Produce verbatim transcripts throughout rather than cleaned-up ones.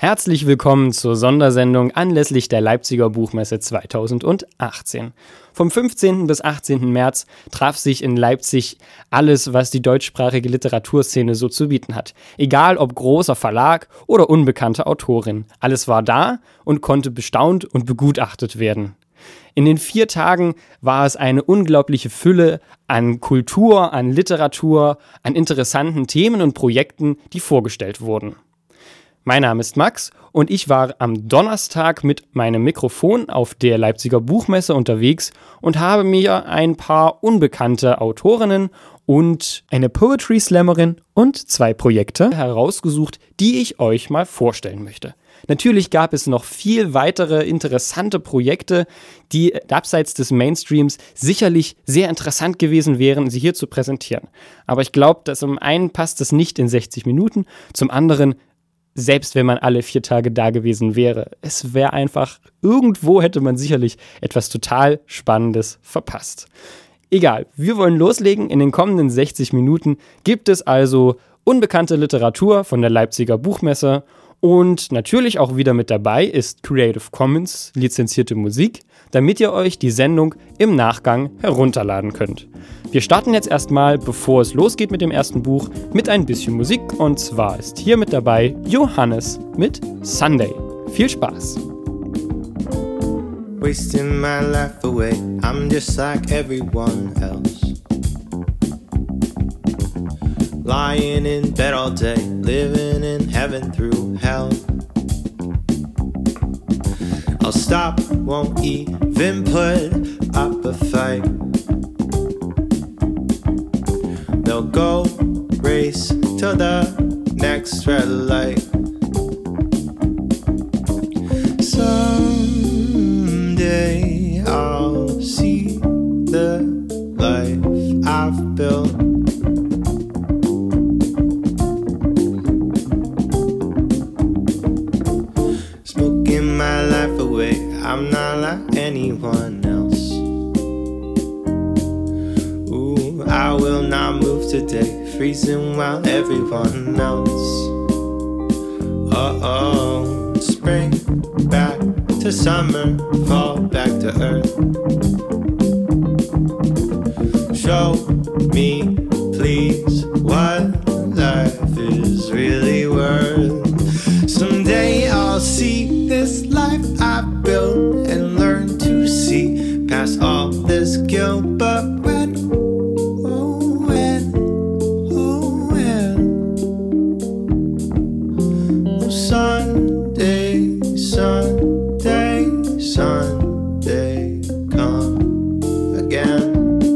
Herzlich willkommen zur Sondersendung anlässlich der Leipziger Buchmesse zweitausendachtzehn. Vom fünfzehnten bis achtzehnten März traf sich in Leipzig alles, was die deutschsprachige Literaturszene so zu bieten hat. Egal ob großer Verlag oder unbekannte Autorin. Alles war da und konnte bestaunt und begutachtet werden. In den vier Tagen war es eine unglaubliche Fülle an Kultur, an Literatur, an interessanten Themen und Projekten, die vorgestellt wurden. Mein Name ist Max und ich war am Donnerstag mit meinem Mikrofon auf der Leipziger Buchmesse unterwegs und habe mir ein paar unbekannte Autorinnen und eine Poetry Slammerin und zwei Projekte herausgesucht, die ich euch mal vorstellen möchte. Natürlich gab es noch viel weitere interessante Projekte, die abseits des Mainstreams sicherlich sehr interessant gewesen wären, sie hier zu präsentieren. Aber ich glaube, dass zum einen passt es nicht in sechzig Minuten, zum anderen selbst wenn man alle vier Tage da gewesen wäre. Es wäre einfach, irgendwo hätte man sicherlich etwas total Spannendes verpasst. Egal, wir wollen loslegen. In den kommenden sechzig Minuten gibt es also unbekannte Literatur von der Leipziger Buchmesse und natürlich auch wieder mit dabei ist Creative Commons lizenzierte Musik, damit ihr euch die Sendung im Nachgang herunterladen könnt. Wir starten jetzt erstmal, bevor es losgeht mit dem ersten Buch, mit ein bisschen Musik und zwar ist hier mit dabei Johannes mit Sunday. Viel Spaß! Wasting my life away, I'm just like everyone else. Lying in bed all day, living in heaven through hell. I'll stop, won't even put up a fight. They'll go race to the next red light. Someday I'll see the life I've built. Smoking my life away, I'm not like anyone else. Ooh, I will not move today, freezing while everyone else. Uh-oh, spring back to summer, fall back to earth. Show me, please, what life is really worth. Someday I'll see this life I built and learn to see past all this guilt. But when, oh when, oh when, oh Sunday, Sunday, Sunday, come again.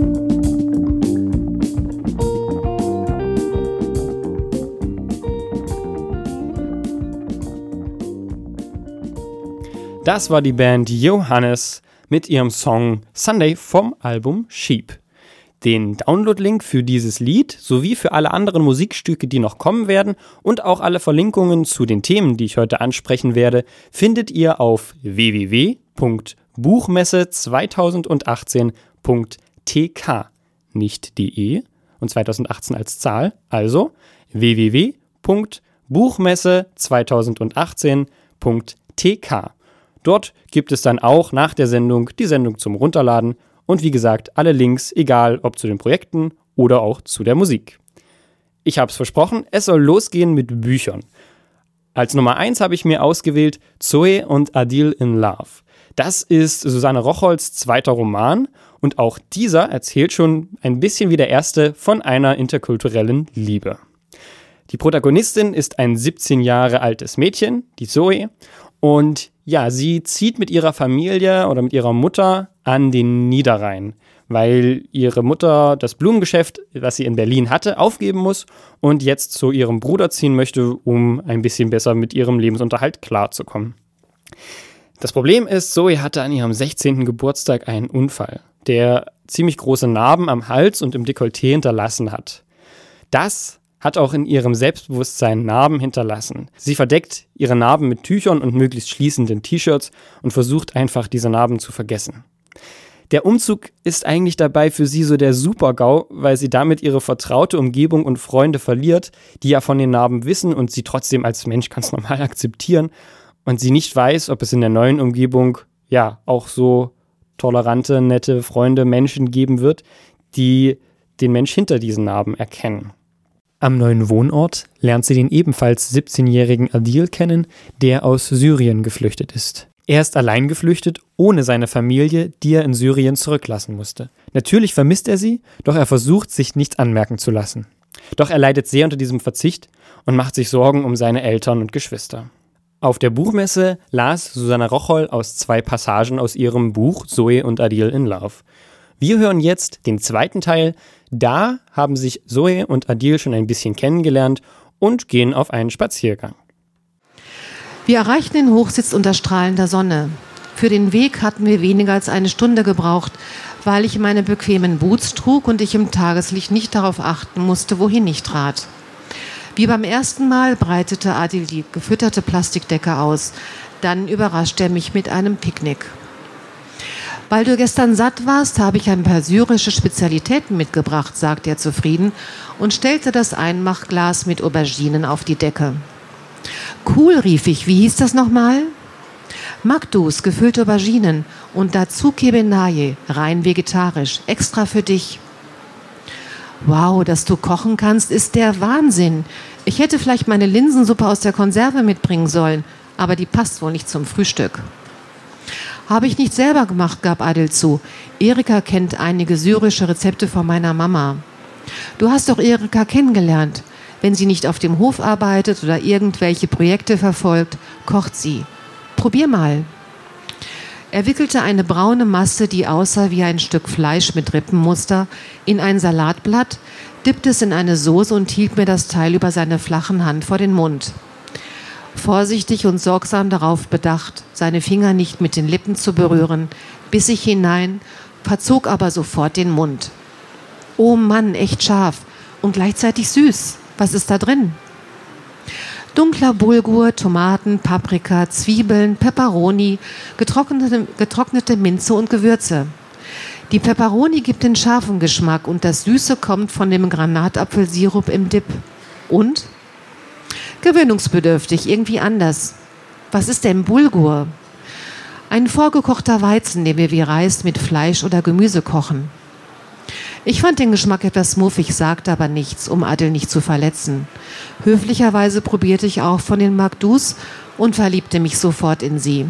Das war die Band Johannes mit ihrem Song Sunday vom Album Sheep. Den Download-Link für dieses Lied sowie für alle anderen Musikstücke, die noch kommen werden und auch alle Verlinkungen zu den Themen, die ich heute ansprechen werde, findet ihr auf w w w punkt buchmesse zweitausendachtzehn punkt t k. Nicht de und zweitausendachtzehn als Zahl, also w w w punkt buchmesse zweitausendachtzehn punkt t k. Dort gibt es dann auch nach der Sendung die Sendung zum Runterladen und wie gesagt alle Links, egal ob zu den Projekten oder auch zu der Musik. Ich habe es versprochen, es soll losgehen mit Büchern. Als Nummer eins habe ich mir ausgewählt Zoe und Adil in Love. Das ist Susanne Rochholz' zweiter Roman und auch dieser erzählt schon ein bisschen wie der erste von einer interkulturellen Liebe. Die Protagonistin ist ein siebzehn Jahre altes Mädchen, die Zoe, und ja, sie zieht mit ihrer Familie oder mit ihrer Mutter an den Niederrhein, weil ihre Mutter das Blumengeschäft, das sie in Berlin hatte, aufgeben muss und jetzt zu ihrem Bruder ziehen möchte, um ein bisschen besser mit ihrem Lebensunterhalt klarzukommen. Das Problem ist, Zoe hatte an ihrem sechzehnten Geburtstag einen Unfall, der ziemlich große Narben am Hals und im Dekolleté hinterlassen hat. Das hat auch in ihrem Selbstbewusstsein Narben hinterlassen. Sie verdeckt ihre Narben mit Tüchern und möglichst schließenden T-Shirts und versucht einfach, diese Narben zu vergessen. Der Umzug ist eigentlich dabei für sie so der Super-GAU, weil sie damit ihre vertraute Umgebung und Freunde verliert, die ja von den Narben wissen und sie trotzdem als Mensch ganz normal akzeptieren und sie nicht weiß, ob es in der neuen Umgebung ja auch so tolerante, nette Freunde, Menschen geben wird, die den Mensch hinter diesen Narben erkennen. Am neuen Wohnort lernt sie den ebenfalls siebzehnjährigen Adil kennen, der aus Syrien geflüchtet ist. Er ist allein geflüchtet, ohne seine Familie, die er in Syrien zurücklassen musste. Natürlich vermisst er sie, doch er versucht, sich nichts anmerken zu lassen. Doch er leidet sehr unter diesem Verzicht und macht sich Sorgen um seine Eltern und Geschwister. Auf der Buchmesse las Susanna Rocholl aus zwei Passagen aus ihrem Buch Zoe und Adil in Love. Wir hören jetzt den zweiten Teil. Da haben sich Zoe und Adil schon ein bisschen kennengelernt und gehen auf einen Spaziergang. Wir erreichten den Hochsitz unter strahlender Sonne. Für den Weg hatten wir weniger als eine Stunde gebraucht, weil ich meine bequemen Boots trug und ich im Tageslicht nicht darauf achten musste, wohin ich trat. Wie beim ersten Mal breitete Adil die gefütterte Plastikdecke aus. Dann überraschte er mich mit einem Picknick. Weil du gestern satt warst, habe ich ein paar syrische Spezialitäten mitgebracht, sagte er zufrieden und stellte das Einmachglas mit Auberginen auf die Decke. Cool, rief ich. Wie hieß das nochmal? Magdus, gefüllte Auberginen und dazu Kebenaye, rein vegetarisch, extra für dich. Wow, dass du kochen kannst, ist der Wahnsinn. Ich hätte vielleicht meine Linsensuppe aus der Konserve mitbringen sollen, aber die passt wohl nicht zum Frühstück. Habe ich nicht selber gemacht, gab Adil zu. Erika kennt einige syrische Rezepte von meiner Mama. Du hast doch Erika kennengelernt. Wenn sie nicht auf dem Hof arbeitet oder irgendwelche Projekte verfolgt, kocht sie. Probier mal. Er wickelte eine braune Masse, die aussah wie ein Stück Fleisch mit Rippenmuster, in ein Salatblatt, dippte es in eine Soße und hielt mir das Teil über seine flachen Hand vor den Mund. Vorsichtig und sorgsam darauf bedacht, seine Finger nicht mit den Lippen zu berühren, biss ich hinein, verzog aber sofort den Mund. Oh Mann, echt scharf und gleichzeitig süß. Was ist da drin? Dunkler Bulgur, Tomaten, Paprika, Zwiebeln, Peperoni, getrocknete, getrocknete Minze und Gewürze. Die Peperoni gibt den scharfen Geschmack und das Süße kommt von dem Granatapfelsirup im Dip. Und? Gewöhnungsbedürftig, irgendwie anders. Was ist denn Bulgur? Ein vorgekochter Weizen, den wir wie Reis mit Fleisch oder Gemüse kochen. Ich fand den Geschmack etwas muffig, sagte aber nichts, um Adil nicht zu verletzen. Höflicherweise probierte ich auch von den Magdus und verliebte mich sofort in sie.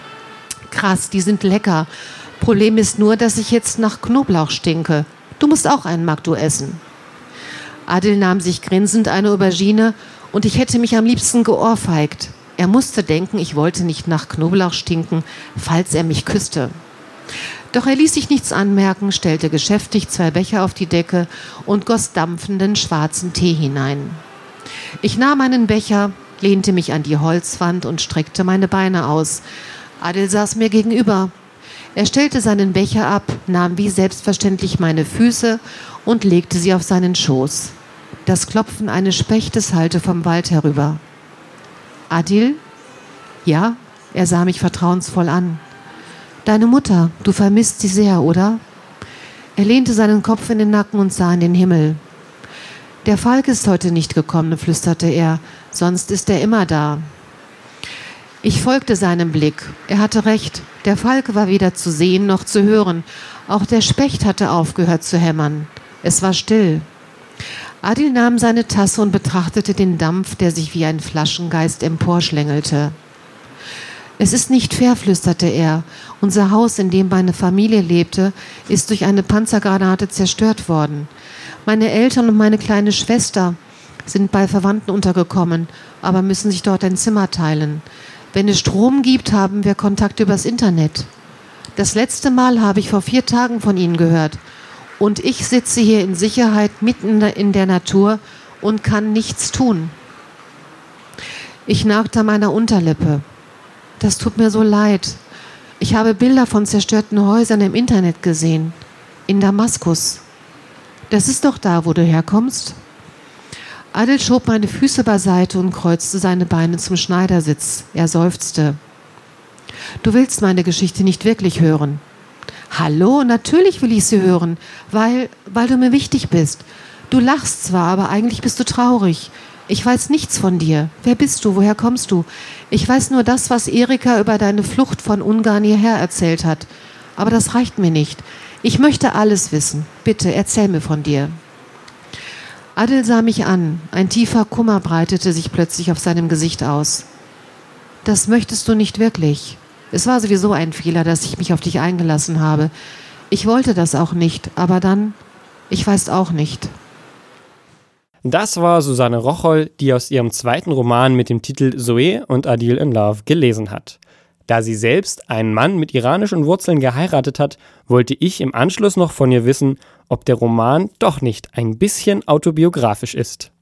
Krass, die sind lecker. Problem ist nur, dass ich jetzt nach Knoblauch stinke. Du musst auch einen Magdu essen. Adil nahm sich grinsend eine Aubergine und ich hätte mich am liebsten geohrfeigt. Er musste denken, ich wollte nicht nach Knoblauch stinken, falls er mich küsste. Doch er ließ sich nichts anmerken, stellte geschäftig zwei Becher auf die Decke und goss dampfenden schwarzen Tee hinein. Ich nahm einen Becher, lehnte mich an die Holzwand und streckte meine Beine aus. Adil saß mir gegenüber. Er stellte seinen Becher ab, nahm wie selbstverständlich meine Füße und legte sie auf seinen Schoß. Das Klopfen eines Spechtes hallte vom Wald herüber. Adil? Ja, er sah mich vertrauensvoll an. Deine Mutter, du vermisst sie sehr, oder? Er lehnte seinen Kopf in den Nacken und sah in den Himmel. Der Falk ist heute nicht gekommen, flüsterte er, sonst ist er immer da. Ich folgte seinem Blick. Er hatte recht, der Falk war weder zu sehen noch zu hören. Auch der Specht hatte aufgehört zu hämmern. Es war still. Adil nahm seine Tasse und betrachtete den Dampf, der sich wie ein Flaschengeist emporschlängelte. Es ist nicht fair, flüsterte er. Unser Haus, in dem meine Familie lebte, ist durch eine Panzergranate zerstört worden. Meine Eltern und meine kleine Schwester sind bei Verwandten untergekommen, aber müssen sich dort ein Zimmer teilen. Wenn es Strom gibt, haben wir Kontakt übers Internet. Das letzte Mal habe ich vor vier Tagen von Ihnen gehört. Und ich sitze hier in Sicherheit mitten in der Natur und kann nichts tun. Ich nagte an meiner Unterlippe. Das tut mir so leid. Ich habe Bilder von zerstörten Häusern im Internet gesehen. In Damaskus. Das ist doch da, wo du herkommst. Adil schob meine Füße beiseite und kreuzte seine Beine zum Schneidersitz. Er seufzte. Du willst meine Geschichte nicht wirklich hören. Hallo, natürlich will ich sie hören, weil, weil du mir wichtig bist. Du lachst zwar, aber eigentlich bist du traurig. Ich weiß nichts von dir. Wer bist du? Woher kommst du? Ich weiß nur das, was Erika über deine Flucht von Ungarn hierher erzählt hat. Aber das reicht mir nicht. Ich möchte alles wissen. Bitte, erzähl mir von dir. Adil sah mich an. Ein tiefer Kummer breitete sich plötzlich auf seinem Gesicht aus. Das möchtest du nicht wirklich. Es war sowieso ein Fehler, dass ich mich auf dich eingelassen habe. Ich wollte das auch nicht, aber dann, ich weiß auch nicht. Das war Susanne Rocholl, die aus ihrem zweiten Roman mit dem Titel Zoe und Adil in Love gelesen hat. Da sie selbst einen Mann mit iranischen Wurzeln geheiratet hat, wollte ich im Anschluss noch von ihr wissen, ob der Roman doch nicht ein bisschen autobiografisch ist.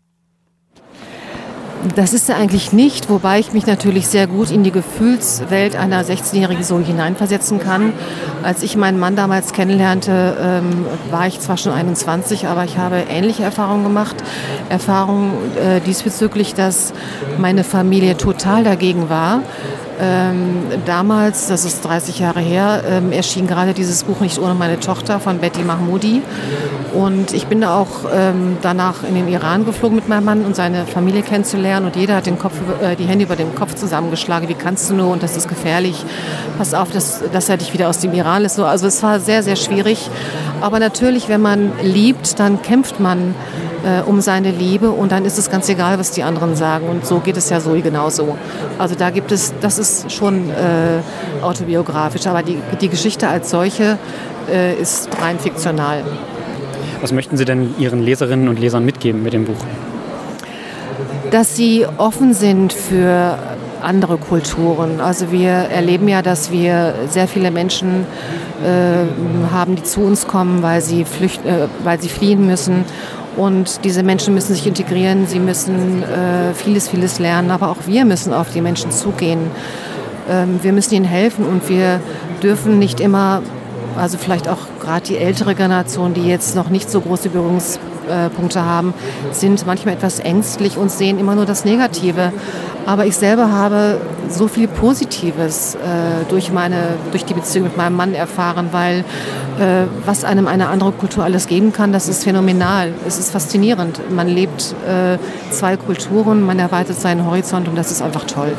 Das ist er eigentlich nicht, wobei ich mich natürlich sehr gut in die Gefühlswelt einer sechzehnjährigen so hineinversetzen kann. Als ich meinen Mann damals kennenlernte, ähm, war ich zwar schon einundzwanzig, aber ich habe ähnliche Erfahrungen gemacht. Erfahrungen äh, diesbezüglich, dass meine Familie total dagegen war. Ähm, damals, das ist dreißig Jahre her, ähm, erschien gerade dieses Buch Nicht ohne meine Tochter von Betty Mahmoudi. Und ich bin da auch ähm, danach in den Iran geflogen mit meinem Mann, um seine Familie kennenzulernen. Und jeder hat den Kopf, äh, die Hände über den Kopf zusammengeschlagen. Wie kannst du nur? Und das ist gefährlich. Pass auf, dass, dass er dich wieder aus dem Iran lässt. Also es war sehr, sehr schwierig. Aber natürlich, wenn man liebt, dann kämpft man äh, um seine Liebe. Und dann ist es ganz egal, was die anderen sagen. Und so geht es ja Zoe genauso. Also da gibt es, das ist schon äh, autobiografisch. Aber die, die Geschichte als solche äh, ist rein fiktional. Was möchten Sie denn Ihren Leserinnen und Lesern mitgeben mit dem Buch? Dass sie offen sind für andere Kulturen. Also wir erleben ja, dass wir sehr viele Menschen äh, haben, die zu uns kommen, weil sie, flücht, äh, weil sie fliehen müssen. Und diese Menschen müssen sich integrieren, sie müssen äh, vieles, vieles lernen. Aber auch wir müssen auf die Menschen zugehen. Ähm, wir müssen ihnen helfen und wir dürfen nicht immer... Also vielleicht auch gerade die ältere Generation, die jetzt noch nicht so große Berührungspunkte haben, sind manchmal etwas ängstlich und sehen immer nur das Negative. Aber ich selber habe so viel Positives äh, durch, meine, durch die Beziehung mit meinem Mann erfahren, weil äh, was einem eine andere Kultur alles geben kann, das ist phänomenal. Es ist faszinierend. Man lebt äh, zwei Kulturen, man erweitert seinen Horizont und das ist einfach toll.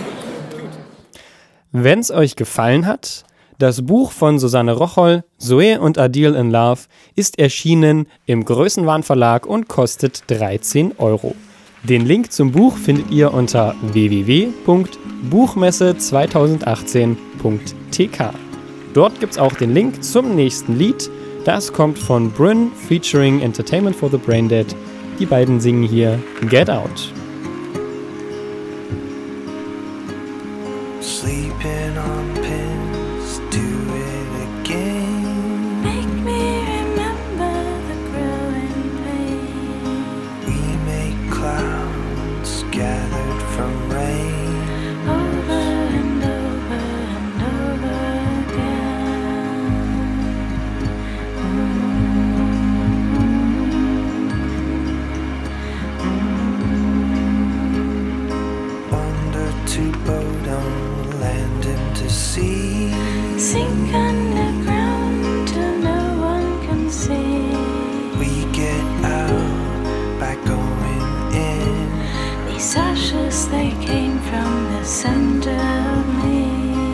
Wenn es euch gefallen hat, das Buch von Susanne Rocholl, Zoe und Adil in Love, ist erschienen im Größenwahn Verlag und kostet dreizehn Euro. Den Link zum Buch findet ihr unter w w w punkt buchmesse zweitausendachtzehn punkt t k. Dort gibt's auch den Link zum nächsten Lied. Das kommt von Bryn featuring Entertainment for the Braindead. Die beiden singen hier Get Out. Sleeping on pins, do it again. Make me remember the growing pain. We make clouds gathered from rain. Over and over and over again. Wander to Bodom, land into sea. Sink underground till no one can see. We get out by going in. These ashes, they came from the center of me.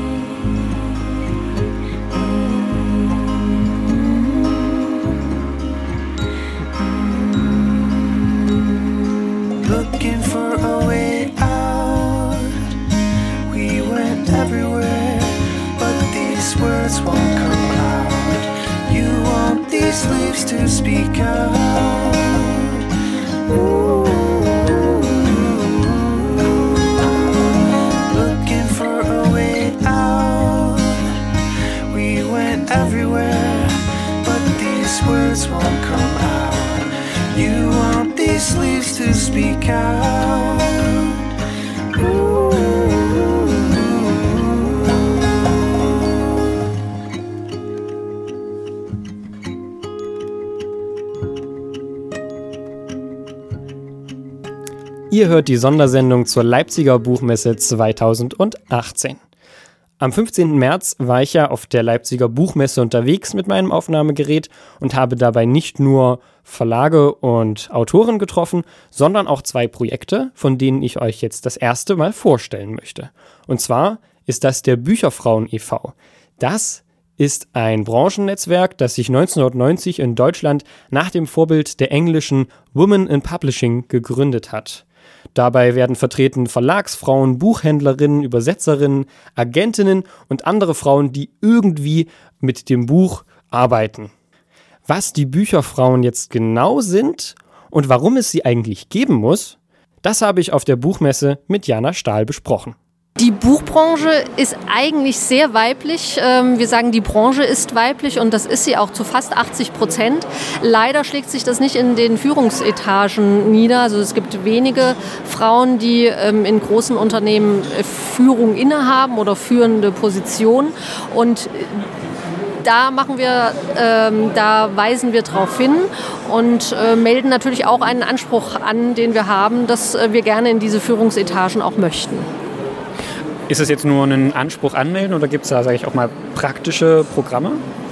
Looking for a way out. We went everywhere, but these words won't come out. You want these leaves to speak out. Ooh. Looking for a way out. We went everywhere, but these words won't come out. You want these leaves to speak out. Ooh. Ihr hört die Sondersendung zur Leipziger Buchmesse zweitausendachtzehn. Am fünfzehnten März war ich ja auf der Leipziger Buchmesse unterwegs mit meinem Aufnahmegerät und habe dabei nicht nur Verlage und Autoren getroffen, sondern auch zwei Projekte, von denen ich euch jetzt das erste Mal vorstellen möchte. Und zwar ist das der Bücherfrauen e V. Das ist ein Branchennetzwerk, das sich neunzehnhundertneunzig in Deutschland nach dem Vorbild der englischen Women in Publishing gegründet hat. Dabei werden vertreten Verlagsfrauen, Buchhändlerinnen, Übersetzerinnen, Agentinnen und andere Frauen, die irgendwie mit dem Buch arbeiten. Was die Bücherfrauen jetzt genau sind und warum es sie eigentlich geben muss, das habe ich auf der Buchmesse mit Jana Stahl besprochen. Die Buchbranche ist eigentlich sehr weiblich. Wir sagen, die Branche ist weiblich und das ist sie auch zu fast achtzig Prozent. Leider schlägt sich das nicht in den Führungsetagen nieder. Also es gibt wenige Frauen, die in großen Unternehmen Führung innehaben oder führende Positionen. Und da machen wir, ähm, da weisen wir darauf hin und äh, melden natürlich auch einen Anspruch an, den wir haben, dass äh, wir gerne in diese Führungsetagen auch möchten. Ist es jetzt nur einen Anspruch anmelden oder gibt es da, sage ich, auch mal praktische Programme?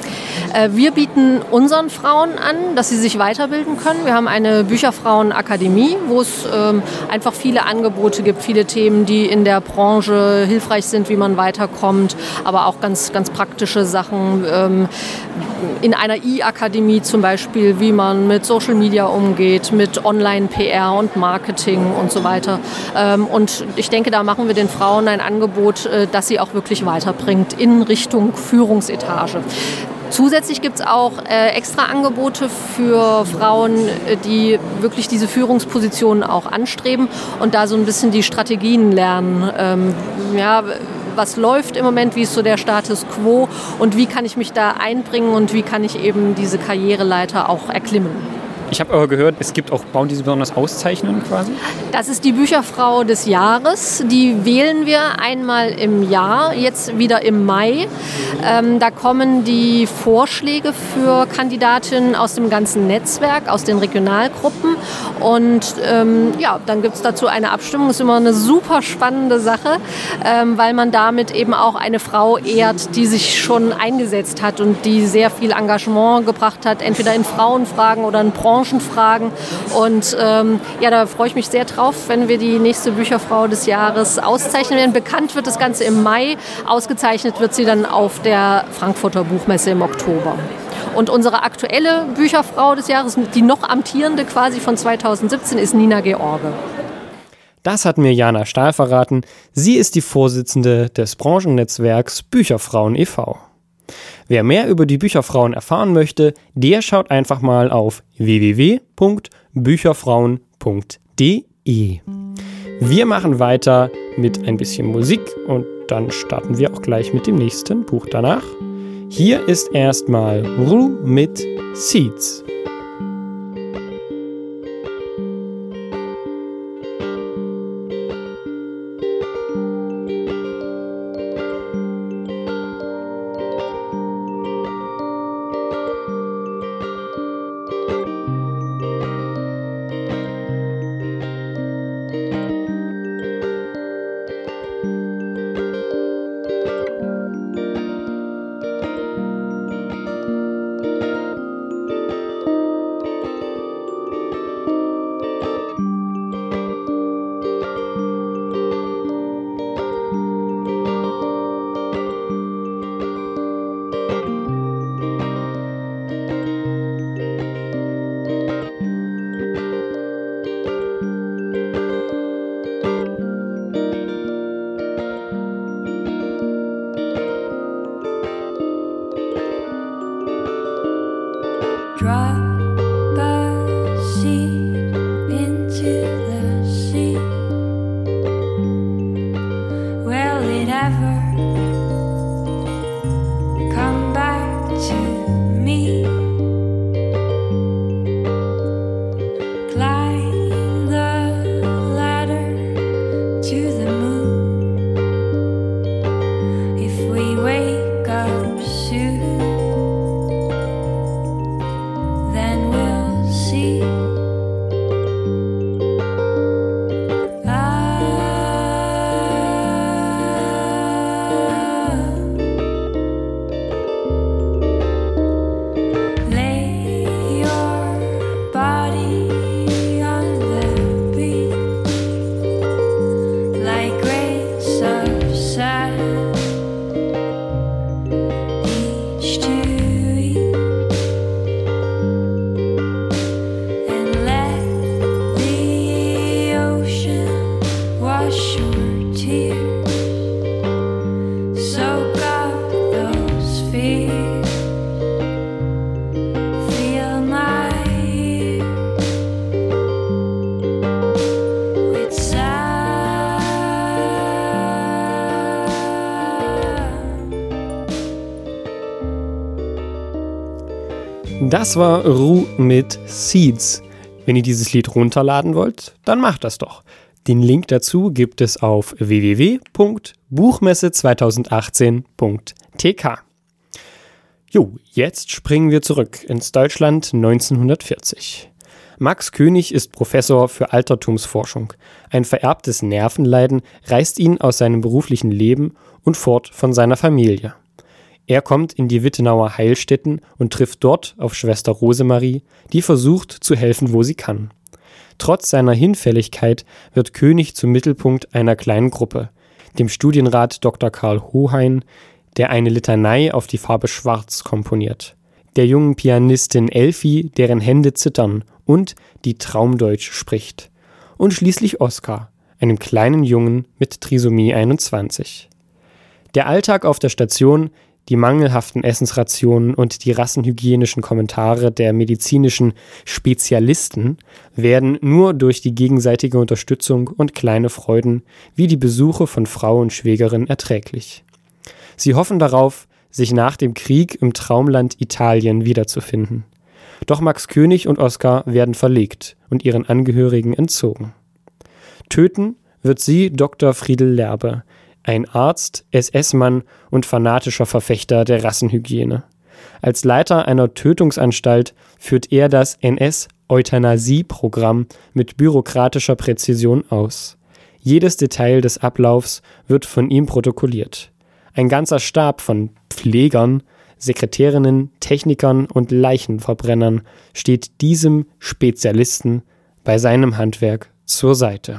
Wir bieten unseren Frauen an, dass sie sich weiterbilden können. Wir haben eine Bücherfrauenakademie, wo es ähm, einfach viele Angebote gibt, viele Themen, die in der Branche hilfreich sind, wie man weiterkommt, aber auch ganz, ganz praktische Sachen. Ähm, in einer E-Akademie zum Beispiel, wie man mit Social Media umgeht, mit Online-P R und Marketing und so weiter. Ähm, und ich denke, da machen wir den Frauen ein Angebot, äh, das sie auch wirklich weiterbringt in Richtung Führungsetage. Zusätzlich gibt es auch äh, extra Angebote für Frauen, die wirklich diese Führungspositionen auch anstreben und da so ein bisschen die Strategien lernen. Ähm, ja, was läuft im Moment, wie ist so der Status quo und wie kann ich mich da einbringen und wie kann ich eben diese Karriereleiter auch erklimmen. Ich habe aber gehört, es gibt auch Frauen, die sie besonders auszeichnen quasi. Das ist die Bücherfrau des Jahres. Die wählen wir einmal im Jahr, jetzt wieder im Mai. Ähm, da kommen die Vorschläge für Kandidatinnen aus dem ganzen Netzwerk, aus den Regionalgruppen. Und ähm, ja, dann gibt es dazu eine Abstimmung. Das ist immer eine super spannende Sache, ähm, weil man damit eben auch eine Frau ehrt, die sich schon eingesetzt hat und die sehr viel Engagement gebracht hat, entweder in Frauenfragen oder in Branchen. Fragen. Und ähm, ja, da freue ich mich sehr drauf, wenn wir die nächste Bücherfrau des Jahres auszeichnen werden. Bekannt wird das Ganze im Mai, ausgezeichnet wird sie dann auf der Frankfurter Buchmesse im Oktober. Und unsere aktuelle Bücherfrau des Jahres, die noch amtierende quasi von zweitausendsiebzehn, ist Nina George. Das hat mir Jana Stahl verraten. Sie ist die Vorsitzende des Branchennetzwerks Bücherfrauen e V. Wer mehr über die Bücherfrauen erfahren möchte, der schaut einfach mal auf w w w punkt bücherfrauen punkt d e. Wir machen weiter mit ein bisschen Musik und dann starten wir auch gleich mit dem nächsten Buch danach. Hier ist erstmal Rue mit Seeds. Drop the seed into the sea. Will it ever come back to me? Climb the ladder to the moon. If we wake up soon, then Das war Ru mit Seeds. Wenn ihr dieses Lied runterladen wollt, dann macht das doch. Den Link dazu gibt es auf w w w punkt buchmesse zweitausendachtzehn punkt t k. Jo, jetzt springen wir zurück ins Deutschland neunzehnhundertvierzig. Max König ist Professor für Altertumsforschung. Ein vererbtes Nervenleiden reißt ihn aus seinem beruflichen Leben und fort von seiner Familie. Er kommt in die Wittenauer Heilstätten und trifft dort auf Schwester Rosemarie, die versucht zu helfen, wo sie kann. Trotz seiner Hinfälligkeit wird König zum Mittelpunkt einer kleinen Gruppe, dem Studienrat Doktor Karl Hohein, der eine Litanei auf die Farbe Schwarz komponiert, der jungen Pianistin Elfi, deren Hände zittern und die Traumdeutsch spricht, und schließlich Oskar, einem kleinen Jungen mit Trisomie einundzwanzig. Der Alltag auf der Station, die mangelhaften Essensrationen und die rassenhygienischen Kommentare der medizinischen Spezialisten werden nur durch die gegenseitige Unterstützung und kleine Freuden wie die Besuche von Frau und Schwägerin erträglich. Sie hoffen darauf, sich nach dem Krieg im Traumland Italien wiederzufinden. Doch Max König und Oskar werden verlegt und ihren Angehörigen entzogen. Töten wird sie Doktor Friedel Lerbe, ein Arzt, S S-Mann und fanatischer Verfechter der Rassenhygiene. Als Leiter einer Tötungsanstalt führt er das N S-Euthanasie-Programm mit bürokratischer Präzision aus. Jedes Detail des Ablaufs wird von ihm protokolliert. Ein ganzer Stab von Pflegern, Sekretärinnen, Technikern und Leichenverbrennern steht diesem Spezialisten bei seinem Handwerk zur Seite.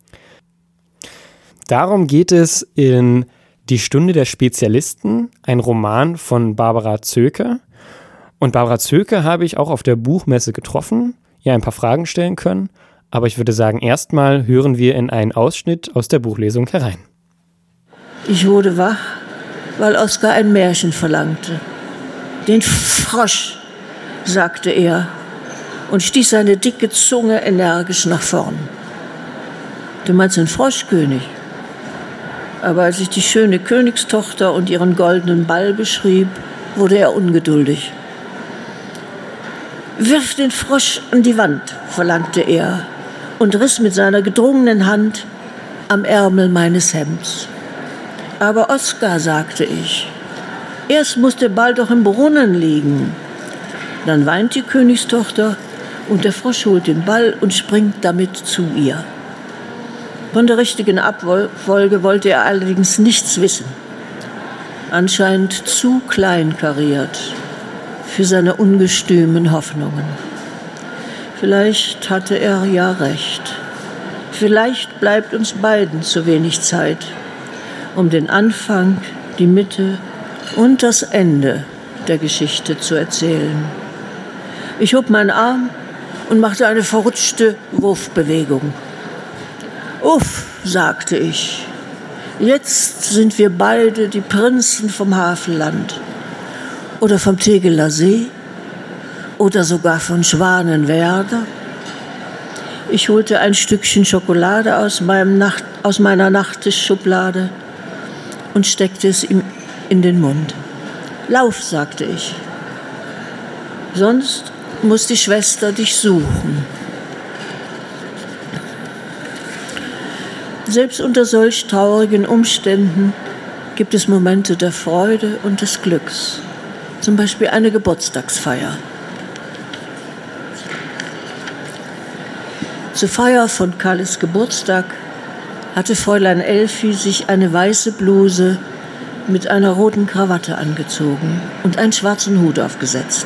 Darum geht es in Die Stunde der Spezialisten, ein Roman von Barbara Zöke. Und Barbara Zöke habe ich auch auf der Buchmesse getroffen, ihr ein paar Fragen stellen können. Aber ich würde sagen, erstmal hören wir in einen Ausschnitt aus der Buchlesung herein. Ich wurde wach, weil Oskar ein Märchen verlangte. Den Frosch, sagte er und stieß seine dicke Zunge energisch nach vorn. Du meinst den Froschkönig? Aber als ich die schöne Königstochter und ihren goldenen Ball beschrieb, wurde er ungeduldig. Wirf den Frosch an die Wand, verlangte er und riss mit seiner gedrungenen Hand am Ärmel meines Hemds. Aber Oskar, sagte ich, erst muss der Ball doch im Brunnen liegen. Dann weint die Königstochter und der Frosch holt den Ball und springt damit zu ihr. Von der richtigen Abfolge wollte er allerdings nichts wissen. Anscheinend zu kleinkariert für seine ungestümen Hoffnungen. Vielleicht hatte er ja recht. Vielleicht bleibt uns beiden zu wenig Zeit, um den Anfang, die Mitte und das Ende der Geschichte zu erzählen. Ich hob meinen Arm und machte eine verrutschte Wurfbewegung. Uff, sagte ich, jetzt sind wir beide die Prinzen vom Havelland oder vom Tegeler See oder sogar von Schwanenwerder. Ich holte ein Stückchen Schokolade aus, meinem Nacht, aus meiner Nachttischschublade und steckte es ihm in den Mund. Lauf, sagte ich, sonst muss die Schwester dich suchen. Selbst unter solch traurigen Umständen gibt es Momente der Freude und des Glücks. Zum Beispiel eine Geburtstagsfeier. Zur Feier von Kalles Geburtstag hatte Fräulein Elfi sich eine weiße Bluse mit einer roten Krawatte angezogen und einen schwarzen Hut aufgesetzt.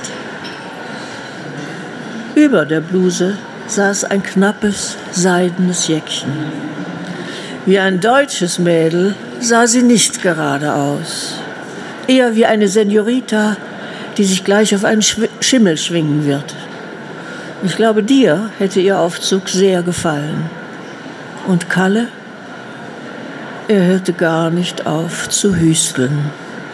Über der Bluse saß ein knappes, seidenes Jäckchen. Wie ein deutsches Mädel sah sie nicht gerade aus. Eher wie eine Senorita, die sich gleich auf einen Schimmel schwingen wird. Ich glaube, dir hätte ihr Aufzug sehr gefallen. Und Kalle? Er hörte gar nicht auf zu hüsteln.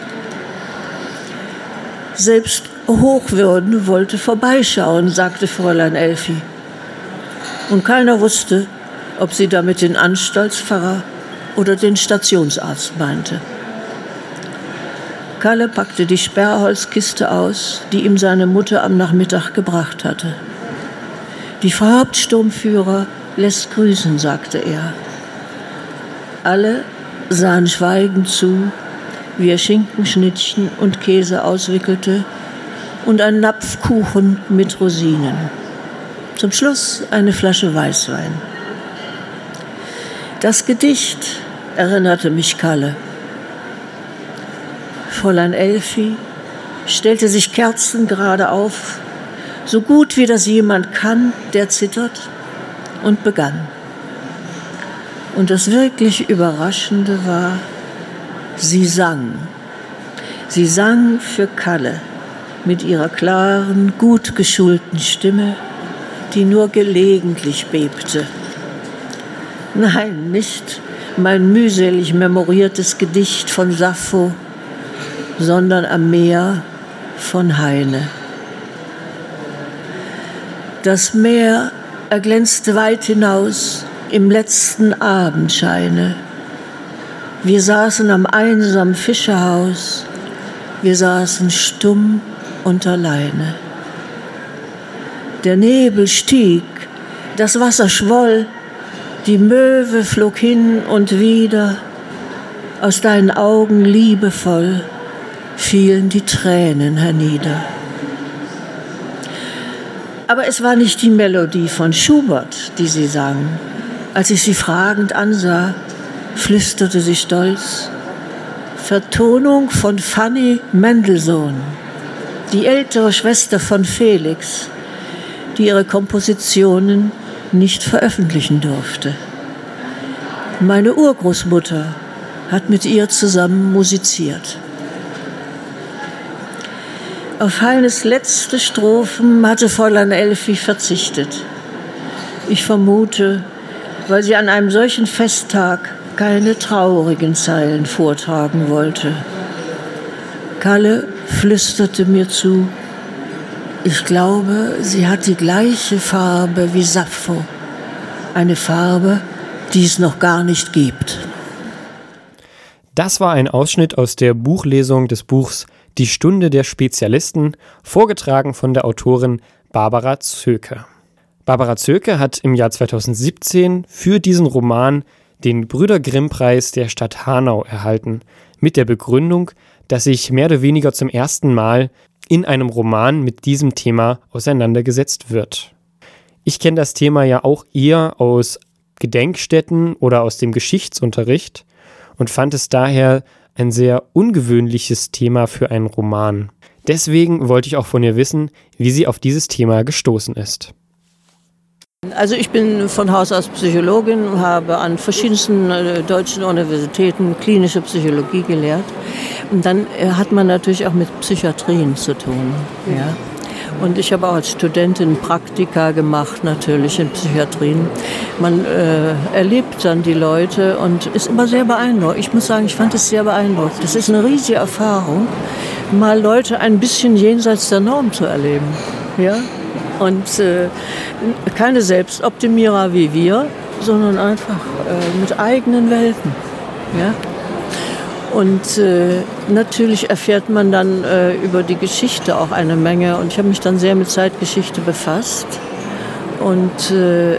Selbst Hochwürden wollte vorbeischauen, sagte Fräulein Elfi. Und keiner wusste, ob sie damit den Anstaltspfarrer oder den Stationsarzt meinte. Kalle packte die Sperrholzkiste aus, die ihm seine Mutter am Nachmittag gebracht hatte. Die Frau Hauptsturmführer lässt grüßen, sagte er. Alle sahen schweigend zu, wie er Schinkenschnittchen und Käse auswickelte und einen Napf Kuchen mit Rosinen. Zum Schluss eine Flasche Weißwein. Das Gedicht erinnerte mich Kalle. Fräulein Elfi stellte sich kerzengerade auf, so gut wie das jemand kann, der zittert, und begann. Und das wirklich Überraschende war, sie sang. Sie sang für Kalle mit ihrer klaren, gut geschulten Stimme, die nur gelegentlich bebte. Nein, nicht mein mühselig memoriertes Gedicht von Sappho, sondern Am Meer von Heine. Das Meer erglänzte weit hinaus im letzten Abendscheine. Wir saßen am einsamen Fischerhaus, wir saßen stumm und alleine. Der Nebel stieg, das Wasser schwoll, die Möwe flog hin und wieder, aus deinen Augen liebevoll fielen die Tränen hernieder. Aber es war nicht die Melodie von Schubert, die sie sang. Als ich sie fragend ansah, flüsterte sie stolz: Vertonung von Fanny Mendelssohn, die ältere Schwester von Felix, die ihre Kompositionen nicht veröffentlichen durfte. Meine Urgroßmutter hat mit ihr zusammen musiziert. Auf Heines letzte Strophen hatte Fräulein Elfi verzichtet. Ich vermute, weil sie an einem solchen Festtag keine traurigen Zeilen vortragen wollte. Kalle flüsterte mir zu: Ich glaube, sie hat die gleiche Farbe wie Sappho. Eine Farbe, die es noch gar nicht gibt. Das war ein Ausschnitt aus der Buchlesung des Buchs Die Stunde der Spezialisten, vorgetragen von der Autorin Barbara Zöke. Barbara Zöke hat im Jahr zweitausendsiebzehn für diesen Roman den Brüder-Grimm-Preis der Stadt Hanau erhalten, mit der Begründung, dass sich mehr oder weniger zum ersten Mal in einem Roman mit diesem Thema auseinandergesetzt wird. Ich kenne das Thema ja auch eher aus Gedenkstätten oder aus dem Geschichtsunterricht und fand es daher ein sehr ungewöhnliches Thema für einen Roman. Deswegen wollte ich auch von ihr wissen, wie sie auf dieses Thema gestoßen ist. Also ich bin von Haus aus Psychologin und habe an verschiedensten äh, deutschen Universitäten klinische Psychologie gelehrt. Und dann äh, hat man natürlich auch mit Psychiatrien zu tun. Ja. Und ich habe auch als Studentin Praktika gemacht, natürlich in Psychiatrien. Man äh, erlebt dann die Leute und ist immer sehr beeindruckt. Ich muss sagen, ich fand es sehr beeindruckend. Das ist eine riesige Erfahrung, mal Leute ein bisschen jenseits der Norm zu erleben. Ja? Und äh, keine Selbstoptimierer wie wir, sondern einfach äh, mit eigenen Welten. Ja? Und äh, natürlich erfährt man dann äh, über die Geschichte auch eine Menge. Und ich habe mich dann sehr mit Zeitgeschichte befasst. Und äh,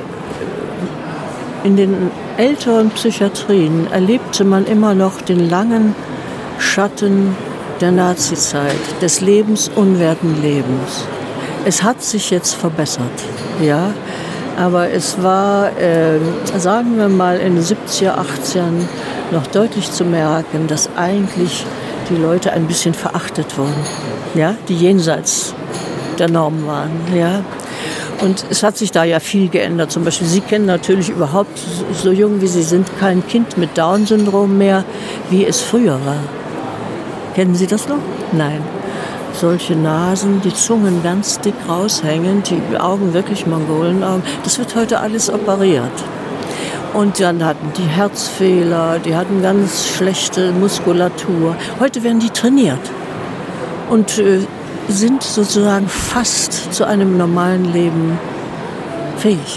in den älteren Psychiatrien erlebte man immer noch den langen Schatten der Nazizeit, des lebensunwerten Lebens. Es hat sich jetzt verbessert, ja. Aber es war, äh, sagen wir mal, in den siebziger, achtzigern noch deutlich zu merken, dass eigentlich die Leute ein bisschen verachtet wurden, ja, die jenseits der Norm waren, ja. Und es hat sich da ja viel geändert. Zum Beispiel, Sie kennen natürlich überhaupt, so jung wie Sie sind, kein Kind mit Down-Syndrom mehr, wie es früher war. Kennen Sie das noch? Nein. Solche Nasen, die Zungen ganz dick raushängen, die Augen wirklich Mongolenaugen. Das wird heute alles operiert. Und dann hatten die Herzfehler, die hatten ganz schlechte Muskulatur. Heute werden die trainiert und äh, sind sozusagen fast zu einem normalen Leben fähig.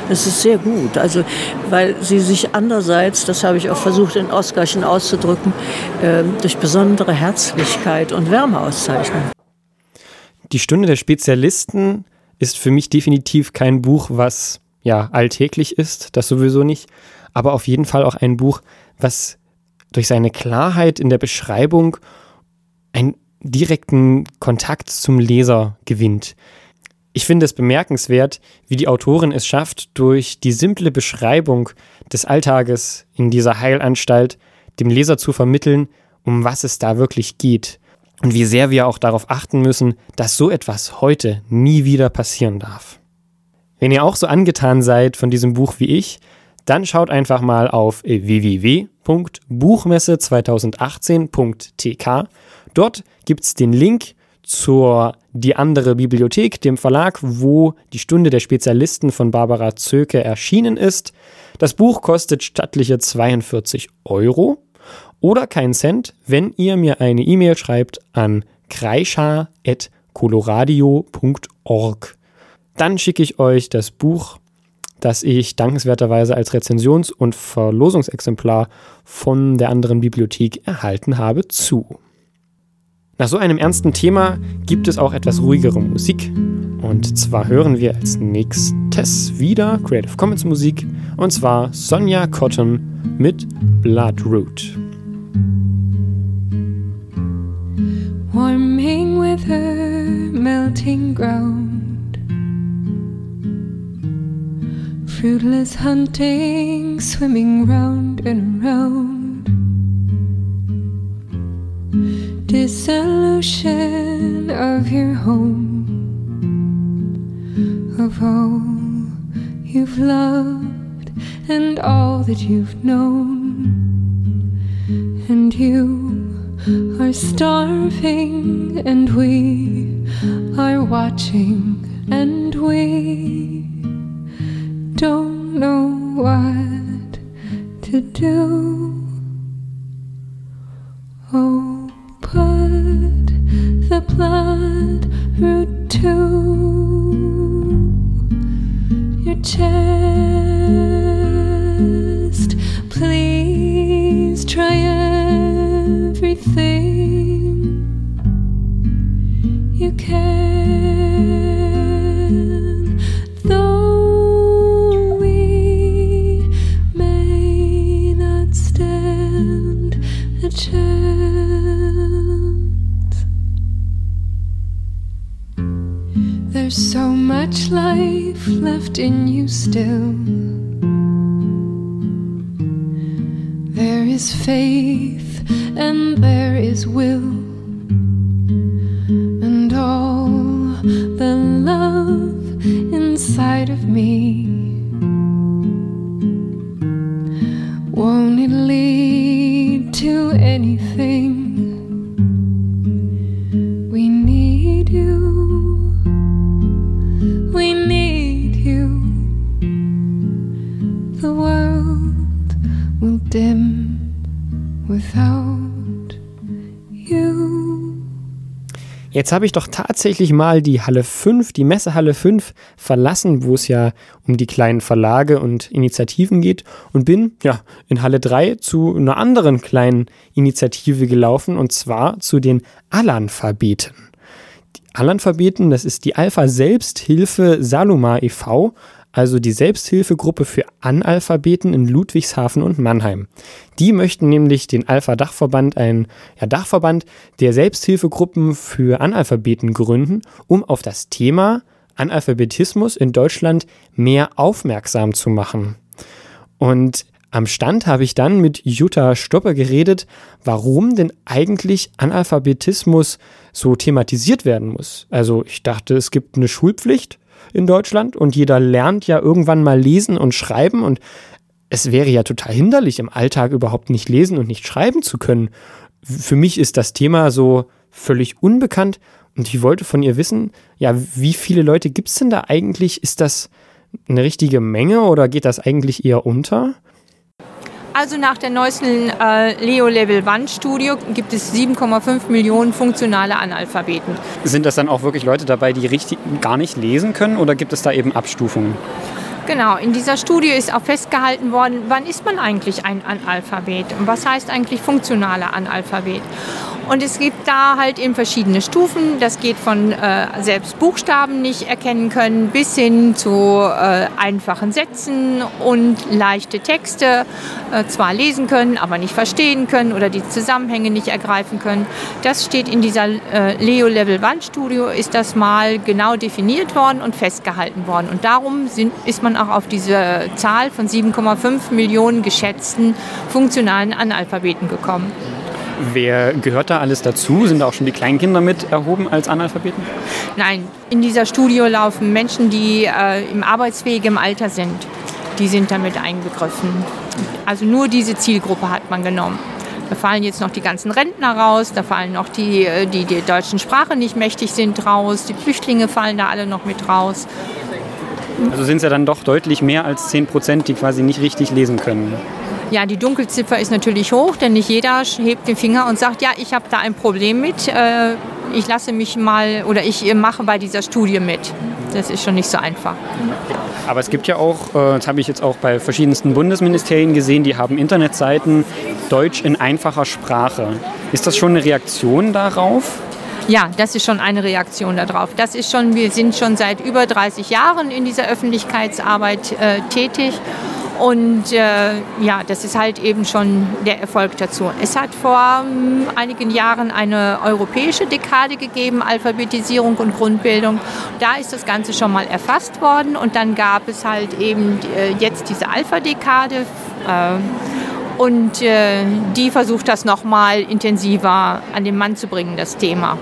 Das ist sehr gut, also weil sie sich andererseits, das habe ich auch versucht in Oscarchen auszudrücken, äh, durch besondere Herzlichkeit und Wärme auszeichnen. Die Stunde der Spezialisten ist für mich definitiv kein Buch, was ja alltäglich ist, das sowieso nicht, aber auf jeden Fall auch ein Buch, was durch seine Klarheit in der Beschreibung einen direkten Kontakt zum Leser gewinnt. Ich finde es bemerkenswert, wie die Autorin es schafft, durch die simple Beschreibung des Alltages in dieser Heilanstalt dem Leser zu vermitteln, um was es da wirklich geht. Und wie sehr wir auch darauf achten müssen, dass so etwas heute nie wieder passieren darf. Wenn ihr auch so angetan seid von diesem Buch wie ich, dann schaut einfach mal auf w w w punkt buchmesse zweitausendachtzehn punkt t k. Dort gibt es den Link zur Die andere Bibliothek, dem Verlag, wo die Stunde der Spezialisten von Barbara Zöcke erschienen ist. Das Buch kostet stattliche zweiundvierzig Euro oder keinen Cent, wenn ihr mir eine E-Mail schreibt an kreischa at coloradio punkt org. Dann schicke ich euch das Buch, das ich dankenswerterweise als Rezensions- und Verlosungsexemplar von der anderen Bibliothek erhalten habe, zu. Nach so einem ernsten Thema gibt es auch etwas ruhigere Musik. Und zwar hören wir als nächstes wieder Creative Commons Musik. Und zwar Sonja Cotton mit Bloodroot. Warming with her melting ground, fruitless hunting, swimming round and round. Dissolution of your home, of all you've loved and all that you've known. And you are starving and we are watching and we don't know what to do. Oh, put the bloodroot to your chest. Please try everything you can, though we may not stand a chance. There's so much life left in you still. There is faith and there is will, and all the love inside of me. Won't it lead to anything? We need you. We need you. The world will dim without you. Jetzt habe ich doch tatsächlich mal die Halle fünf, die Messehalle fünf verlassen, wo es ja um die kleinen Verlage und Initiativen geht, und bin ja in Halle drei zu einer anderen kleinen Initiative gelaufen, und zwar zu den Alanphabeten. Die Alanphabeten, das ist die Alpha-Selbsthilfe Saloma e V, also die Selbsthilfegruppe für Analphabeten in Ludwigshafen und Mannheim. Die möchten nämlich den Alpha-Dachverband, einen ja, Dachverband der Selbsthilfegruppen für Analphabeten gründen, um auf das Thema Analphabetismus in Deutschland mehr aufmerksam zu machen. Und am Stand habe ich dann mit Jutta Stoppe geredet, warum denn eigentlich Analphabetismus so thematisiert werden muss. Also ich dachte, es gibt eine Schulpflicht in Deutschland und jeder lernt ja irgendwann mal lesen und schreiben, und es wäre ja total hinderlich, im Alltag überhaupt nicht lesen und nicht schreiben zu können. Für mich ist das Thema so völlig unbekannt, und ich wollte von ihr wissen, ja, wie viele Leute gibt es denn da eigentlich? Ist das eine richtige Menge oder geht das eigentlich eher unter? Also nach der neuesten äh, Leo Level eins Studie gibt es sieben Komma fünf Millionen funktionale Analphabeten. Sind das dann auch wirklich Leute dabei, die richtig gar nicht lesen können, oder gibt es da eben Abstufungen? Genau, in dieser Studie ist auch festgehalten worden, wann ist man eigentlich ein Analphabet und was heißt eigentlich funktionaler Analphabet. Und es gibt da halt eben verschiedene Stufen. Das geht von äh, selbst Buchstaben nicht erkennen können bis hin zu äh, einfachen Sätzen und leichte Texte äh, zwar lesen können, aber nicht verstehen können oder die Zusammenhänge nicht ergreifen können. Das steht in dieser äh, Leo-Level-Wandstudie, ist das mal genau definiert worden und festgehalten worden. Und darum sind, ist man auch auf diese Zahl von sieben Komma fünf Millionen geschätzten funktionalen Analphabeten gekommen. Wer gehört da alles dazu? Sind da auch schon die Kleinkinder mit erhoben als Analphabeten? Nein, in dieser Studie laufen Menschen, die äh, im arbeitsfähigen Alter sind. Die sind damit einbegriffen. Also nur diese Zielgruppe hat man genommen. Da fallen jetzt noch die ganzen Rentner raus, da fallen noch die, die die deutschen Sprache nicht mächtig sind, raus. Die Flüchtlinge fallen da alle noch mit raus. Also sind es ja dann doch deutlich mehr als zehn Prozent, die quasi nicht richtig lesen können. Ja, die Dunkelziffer ist natürlich hoch, denn nicht jeder hebt den Finger und sagt, ja, ich habe da ein Problem mit, äh, ich lasse mich mal oder ich mache bei dieser Studie mit. Das ist schon nicht so einfach. Aber es gibt ja auch, äh, das habe ich jetzt auch bei verschiedensten Bundesministerien gesehen, die haben Internetseiten Deutsch in einfacher Sprache. Ist das schon eine Reaktion darauf? Ja, das ist schon eine Reaktion darauf. Das ist schon, wir sind schon seit über dreißig Jahren in dieser Öffentlichkeitsarbeit äh, tätig. Und äh, ja, das ist halt eben schon der Erfolg dazu. Es hat vor ähm, einigen Jahren eine europäische Dekade gegeben, Alphabetisierung und Grundbildung. Da ist das Ganze schon mal erfasst worden und dann gab es halt eben äh, jetzt diese Alpha-Dekade. Äh, und äh, die versucht das nochmal intensiver an den Mann zu bringen, das Thema.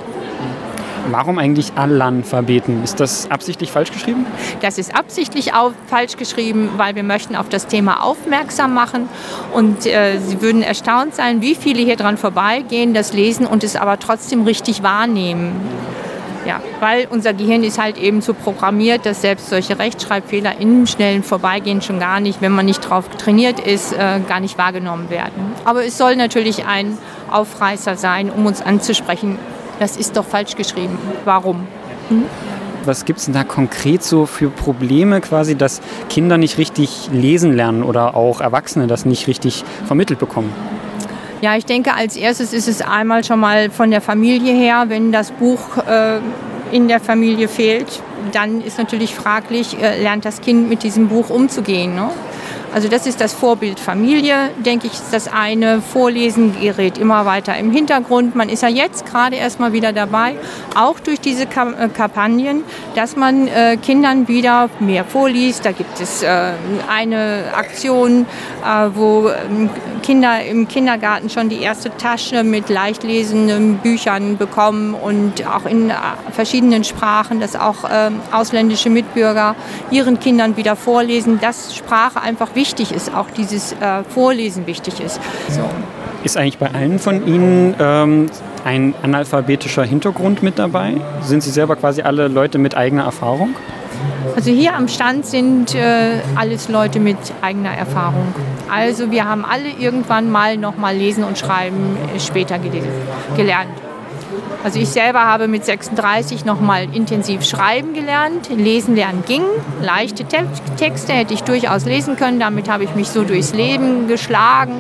Warum eigentlich Analphabeten? Ist das absichtlich falsch geschrieben? Das ist absichtlich auf, falsch geschrieben, weil wir möchten auf das Thema aufmerksam machen. Und äh, Sie würden erstaunt sein, wie viele hier dran vorbeigehen, das lesen und es aber trotzdem richtig wahrnehmen. Ja, weil unser Gehirn ist halt eben so programmiert, dass selbst solche Rechtschreibfehler im schnellen Vorbeigehen schon gar nicht, wenn man nicht drauf trainiert ist, äh, gar nicht wahrgenommen werden. Aber es soll natürlich ein Aufreißer sein, um uns anzusprechen. Das ist doch falsch geschrieben. Warum? Hm? Was gibt es denn da konkret so für Probleme, quasi, dass Kinder nicht richtig lesen lernen oder auch Erwachsene das nicht richtig vermittelt bekommen? Ja, ich denke, als erstes ist es einmal schon mal von der Familie her, wenn das Buch äh, in der Familie fehlt, dann ist natürlich fraglich, äh, lernt das Kind mit diesem Buch umzugehen, ne? Also das ist das Vorbild Familie, denke ich, ist das eine. Vorlesen gerät immer weiter im Hintergrund. Man ist ja jetzt gerade erst mal wieder dabei, auch durch diese Kampagnen, dass man äh, Kindern wieder mehr vorliest. Da gibt es äh, eine Aktion, äh, wo äh, Kinder im Kindergarten schon die erste Tasche mit leicht lesenden Büchern bekommen und auch in äh, verschiedenen Sprachen, dass auch äh, ausländische Mitbürger ihren Kindern wieder vorlesen, dass Sprache einfach wichtig wichtig ist, auch dieses äh, Vorlesen wichtig ist. So. Ist eigentlich bei allen von Ihnen ähm, ein analphabetischer Hintergrund mit dabei? Sind Sie selber quasi alle Leute mit eigener Erfahrung? Also hier am Stand sind äh, alles Leute mit eigener Erfahrung. Also wir haben alle irgendwann mal noch mal lesen und schreiben äh, später gelesen, gelernt. Also ich selber habe mit sechsunddreißig noch mal intensiv schreiben gelernt. Lesen lernen ging. Leichte Te- Texte hätte ich durchaus lesen können. Damit habe ich mich so durchs Leben geschlagen.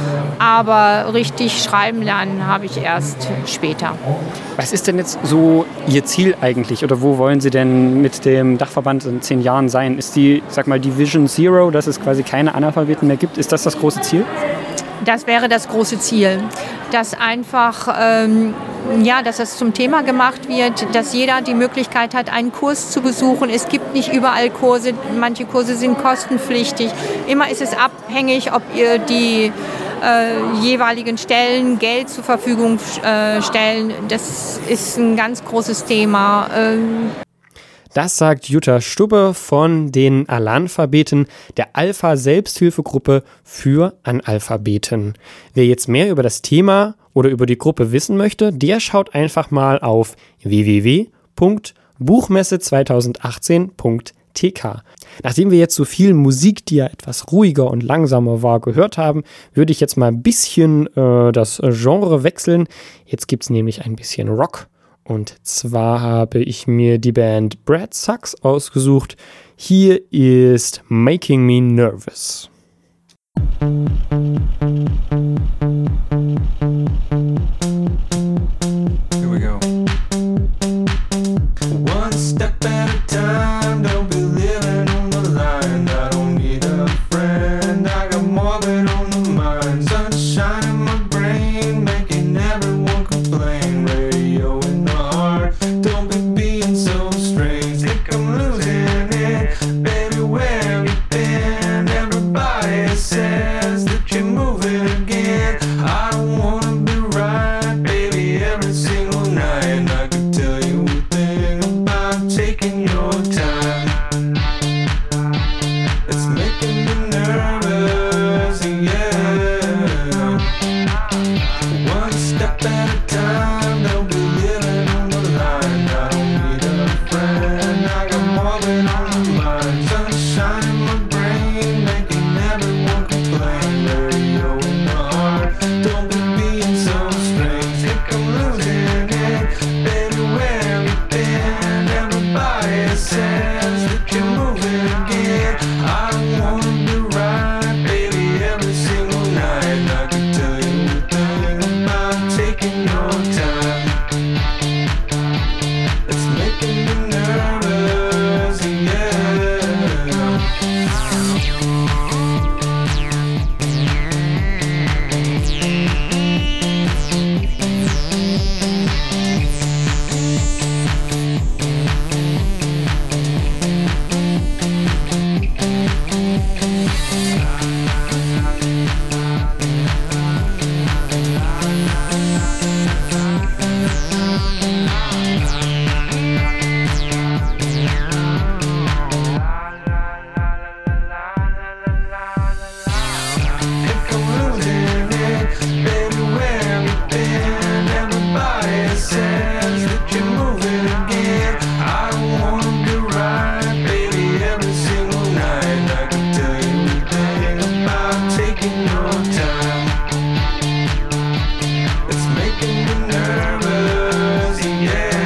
Aber richtig schreiben lernen habe ich erst später. Was ist denn jetzt so Ihr Ziel eigentlich? Oder wo wollen Sie denn mit dem Dachverband in zehn Jahren sein? Ist die, sag mal, die Vision Zero, dass es quasi keine Analphabeten mehr gibt? Ist das das große Ziel? Das wäre das große Ziel, dass einfach, ähm, ja, dass das zum Thema gemacht wird, dass jeder die Möglichkeit hat, einen Kurs zu besuchen. Es gibt nicht überall Kurse, manche Kurse sind kostenpflichtig. Immer ist es abhängig, ob ihr die äh, jeweiligen Stellen Geld zur Verfügung äh, stellen. Das ist ein ganz großes Thema. Ähm, Das sagt Jutta Stubbe von den Analphabeten, der Alpha-Selbsthilfegruppe für Analphabeten. Wer jetzt mehr über das Thema oder über die Gruppe wissen möchte, der schaut einfach mal auf w w w punkt buchmesse zweitausendachtzehn punkt t k. Nachdem wir jetzt so viel Musik, die ja etwas ruhiger und langsamer war, gehört haben, würde ich jetzt mal ein bisschen äh, das Genre wechseln. Jetzt gibt es nämlich ein bisschen Rock. Und zwar habe ich mir die Band Brad Sucks ausgesucht. Hier ist Making Me Nervous. Here we go. One step at a time, don't be living on the line. I don't need a friend, I got more than on the mind. Sunshine in my brain, making everyone complain. Radio in the heart, don't be being so strange. Think I'm losing it, baby, where have you been? Everybody says that you're moving again. I don't wanna be right, baby, every single night. And I could tell you a thing about taking your time. It's making me nervous, yeah. One step at a time, don't be living on the line. I don't need a friend, I got more than on the mind. Sunshine in my brain, making everyone complain. Radio in the heart, don't be being so strange. Think I'm losing it, baby, where have you been? Everybody says that you're moving again. I don't wanna be right, baby, every single night. And I could tell you a thing about taking your time. It's making me nervous, yeah. Think I'm losing it, baby, where have you been? Everybody says that you're moving again. I don't wanna be right, baby, every single night. And I can tell you a thing about taking your time. It's making me nervous, yeah.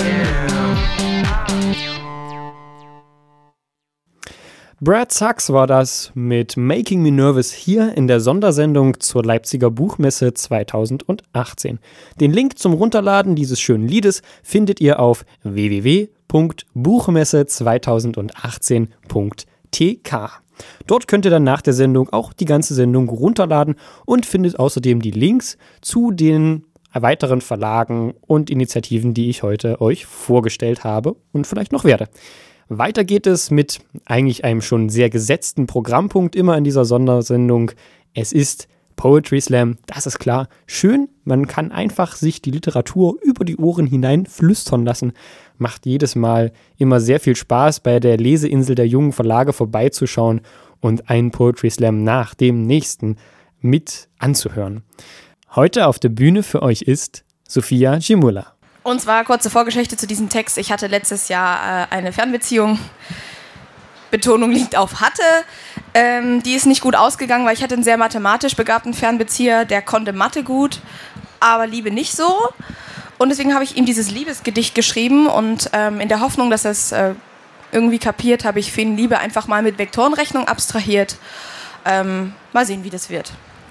Brad Sucks war das mit Making Me Nervous hier in der Sondersendung zur Leipziger Buchmesse zweitausendachtzehn. Den Link zum Runterladen dieses schönen Liedes findet ihr auf w w w punkt buchmesse zweitausendachtzehn punkt t k. Dort könnt ihr dann nach der Sendung auch die ganze Sendung runterladen und findet außerdem die Links zu den weiteren Verlagen und Initiativen, die ich heute euch vorgestellt habe und vielleicht noch werde. Weiter geht es mit eigentlich einem schon sehr gesetzten Programmpunkt immer in dieser Sondersendung. Es ist Poetry Slam, das ist klar. Schön, man kann einfach sich die Literatur über die Ohren hinein flüstern lassen. Macht jedes Mal immer sehr viel Spaß, bei der Leseinsel der jungen Verlage vorbeizuschauen und einen Poetry Slam nach dem nächsten mit anzuhören. Heute auf der Bühne für euch ist Sophia Gimula. Und zwar kurze Vorgeschichte zu diesem Text. Ich hatte letztes Jahr äh, eine Fernbeziehung. Betonung liegt auf hatte. Ähm, die ist nicht gut ausgegangen, weil ich hatte einen sehr mathematisch begabten Fernbezieher, der konnte Mathe gut, aber Liebe nicht so. Und deswegen habe ich ihm dieses Liebesgedicht geschrieben und ähm, in der Hoffnung, dass er es äh, irgendwie kapiert, habe ich für ihn Liebe einfach mal mit Vektorenrechnung abstrahiert. Ähm, mal sehen, wie das wird.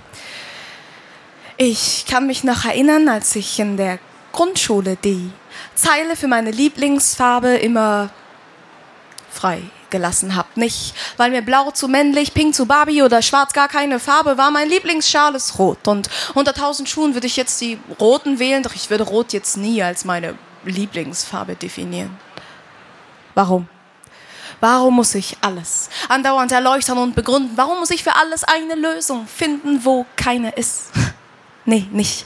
Ich kann mich noch erinnern, als ich in der Grundschule die Zeile für meine Lieblingsfarbe immer frei gelassen habe. Nicht, weil mir blau zu männlich, pink zu Barbie oder schwarz gar keine Farbe war. Mein Lieblingsschal ist rot. Und unter tausend Schuhen würde ich jetzt die roten wählen, doch ich würde rot jetzt nie als meine Lieblingsfarbe definieren. Warum? Warum muss ich alles andauernd erleuchten und begründen? Warum muss ich für alles eine Lösung finden, wo keine ist? Nee, nicht.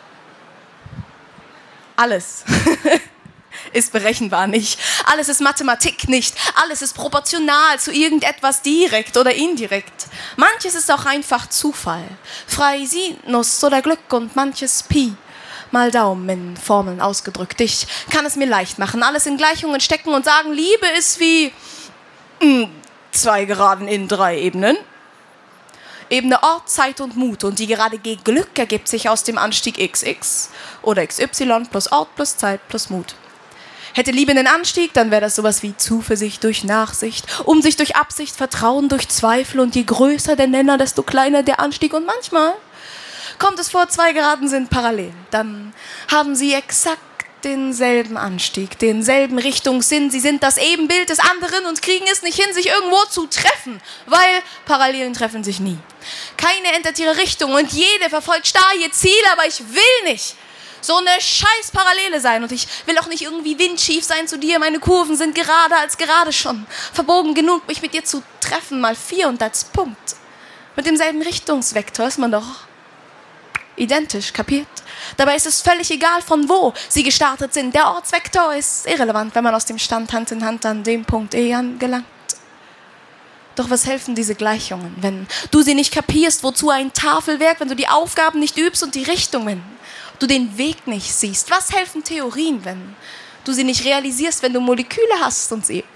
Alles ist berechenbar nicht. Alles ist Mathematik nicht. Alles ist proportional zu irgendetwas direkt oder indirekt. Manches ist auch einfach Zufall. Frei Sinus oder Glück und manches Pi. Mal Daumen in Formeln ausgedrückt. Ich kann es mir leicht machen, alles in Gleichungen stecken und sagen, Liebe ist wie mh, zwei Geraden in drei Ebenen. Ebene Ort, Zeit und Mut. Und die gerade G Glück ergibt sich aus dem Anstieg X X oder X Y plus Ort plus Zeit plus Mut. Hätte Liebe einen Anstieg, dann wäre das sowas wie Zuversicht durch Nachsicht, Umsicht durch Absicht, Vertrauen durch Zweifel. Und je größer der Nenner, desto kleiner der Anstieg. Und manchmal kommt es vor, zwei Geraden sind parallel. Dann haben sie exakt denselben Anstieg, denselben Richtungssinn. Sie sind das Ebenbild des anderen und kriegen es nicht hin, sich irgendwo zu treffen, weil Parallelen treffen sich nie. Keine ändert ihre Richtung und jede verfolgt starr ihr Ziel, aber ich will nicht so eine scheiß Parallele sein und ich will auch nicht irgendwie windschief sein zu dir. Meine Kurven sind gerader als gerade schon. Verbogen genug, mich mit dir zu treffen, mal vier und als Punkt. Mit demselben Richtungsvektor ist man doch identisch, kapiert? Dabei ist es völlig egal, von wo sie gestartet sind. Der Ortsvektor ist irrelevant, wenn man aus dem Stand Hand in Hand an dem Punkt E angelangt. Doch was helfen diese Gleichungen, wenn du sie nicht kapierst, wozu ein Tafelwerk, wenn du die Aufgaben nicht übst und die Richtungen, du den Weg nicht siehst? Was helfen Theorien, wenn du sie nicht realisierst, wenn du Moleküle hast und sie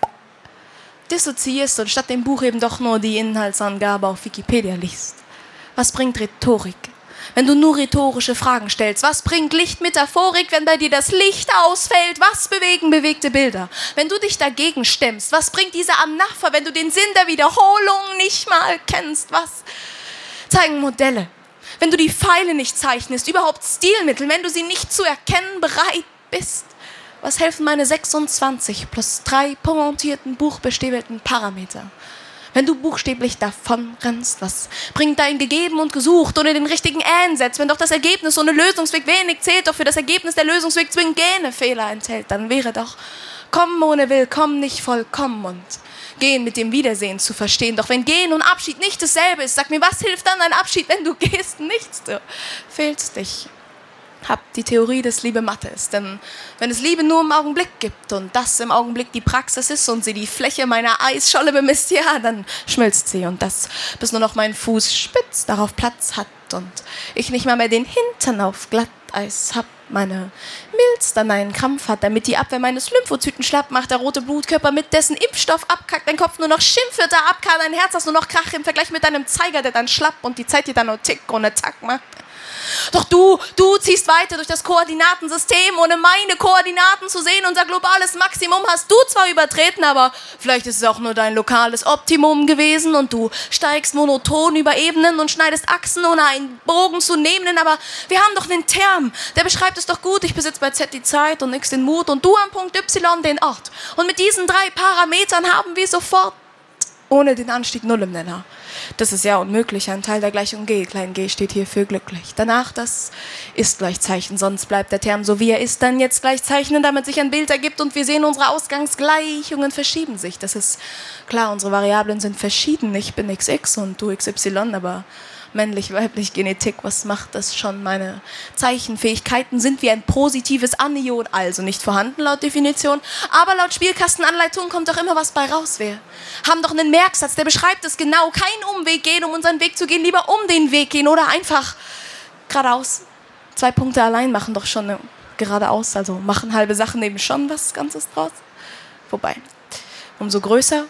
dissoziierst und statt dem Buch eben doch nur die Inhaltsangabe auf Wikipedia liest? Was bringt Rhetorik, wenn du nur rhetorische Fragen stellst? Was bringt Lichtmetaphorik, wenn bei dir das Licht ausfällt? Was bewegen bewegte Bilder, wenn du dich dagegen stemmst? Was bringt diese Anapher, wenn du den Sinn der Wiederholung nicht mal kennst? Was zeigen Modelle, wenn du die Pfeile nicht zeichnest? Überhaupt Stilmittel, wenn du sie nicht zu erkennen bereit bist? Was helfen meine sechsundzwanzig plus drei pointierten, buchbestäbelten Parameter, wenn du buchstäblich davon rennst? Was bringt dein gegeben und gesucht ohne den richtigen Ähnsetz, wenn doch das Ergebnis ohne Lösungsweg wenig zählt, doch für das Ergebnis der Lösungsweg zwingend Genefehler enthält? Dann wäre doch Kommen ohne Willkommen nicht vollkommen und Gehen mit dem Wiedersehen zu verstehen. Doch wenn Gehen und Abschied nicht dasselbe ist, sag mir, was hilft dann ein Abschied, wenn du gehst? Nichts, du fehlst dich. Hab die Theorie des Liebe Mathe ist, denn wenn es Liebe nur im Augenblick gibt und das im Augenblick die Praxis ist und sie die Fläche meiner Eisscholle bemisst, ja, dann schmilzt sie und das, bis nur noch mein Fuß spitz darauf Platz hat und ich nicht mal mehr den Hintern auf Glatteis hab, meine Milz dann einen Krampf hat, damit die Abwehr meines Lymphozyten schlapp macht, der rote Blutkörper mit dessen Impfstoff abkackt, dein Kopf nur noch schimpft, wird da abkackt, dein Herz, das nur noch Krach im Vergleich mit deinem Zeiger, der dann schlapp und die Zeit dir dann nur tick und ne Zack macht. Doch du, du ziehst weiter durch das Koordinatensystem, ohne meine Koordinaten zu sehen. Unser globales Maximum hast du zwar übertreten, aber vielleicht ist es auch nur dein lokales Optimum gewesen und du steigst monoton über Ebenen und schneidest Achsen, ohne einen Bogen zu nehmen. Aber wir haben doch den Term, der beschreibt es doch gut. Ich besitze bei Z die Zeit und X den Mut und du am Punkt Y den Ort. Und mit diesen drei Parametern haben wir sofort ohne den Anstieg Null im Nenner. Das ist ja unmöglich. Ein Teil der Gleichung G, klein g, steht hier für glücklich. Danach das Ist-Gleichzeichen, sonst bleibt der Term so wie er ist. Dann jetzt gleich zeichnen, damit sich ein Bild ergibt und wir sehen, unsere Ausgangsgleichungen verschieben sich. Das ist klar, unsere Variablen sind verschieden. Ich bin X X und du X Y, aber männlich-weiblich Genetik, was macht das schon? Meine Zeichenfähigkeiten sind wie ein positives Anion, also nicht vorhanden laut Definition, aber laut Spielkastenanleitung kommt doch immer was bei raus. Wir haben doch einen Merksatz, der beschreibt es genau. Kein Umweg gehen, um unseren Weg zu gehen, lieber um den Weg gehen oder einfach geradeaus. Zwei Punkte allein machen doch schon geradeaus, also machen halbe Sachen eben schon was Ganzes draus. Wobei, umso größer,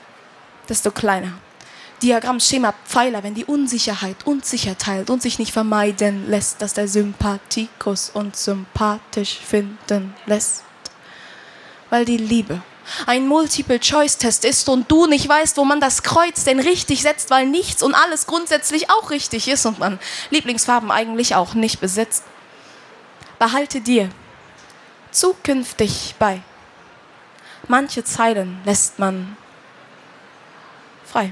desto kleiner. Diagramm, Schema, Pfeiler, wenn die Unsicherheit uns sicher teilt und sich nicht vermeiden lässt, dass der Sympathikus uns sympathisch finden lässt. Weil die Liebe ein Multiple-Choice-Test ist und du nicht weißt, wo man das Kreuz denn richtig setzt, weil nichts und alles grundsätzlich auch richtig ist und man Lieblingsfarben eigentlich auch nicht besitzt. Behalte dir zukünftig bei. Manche Zeilen lässt man frei.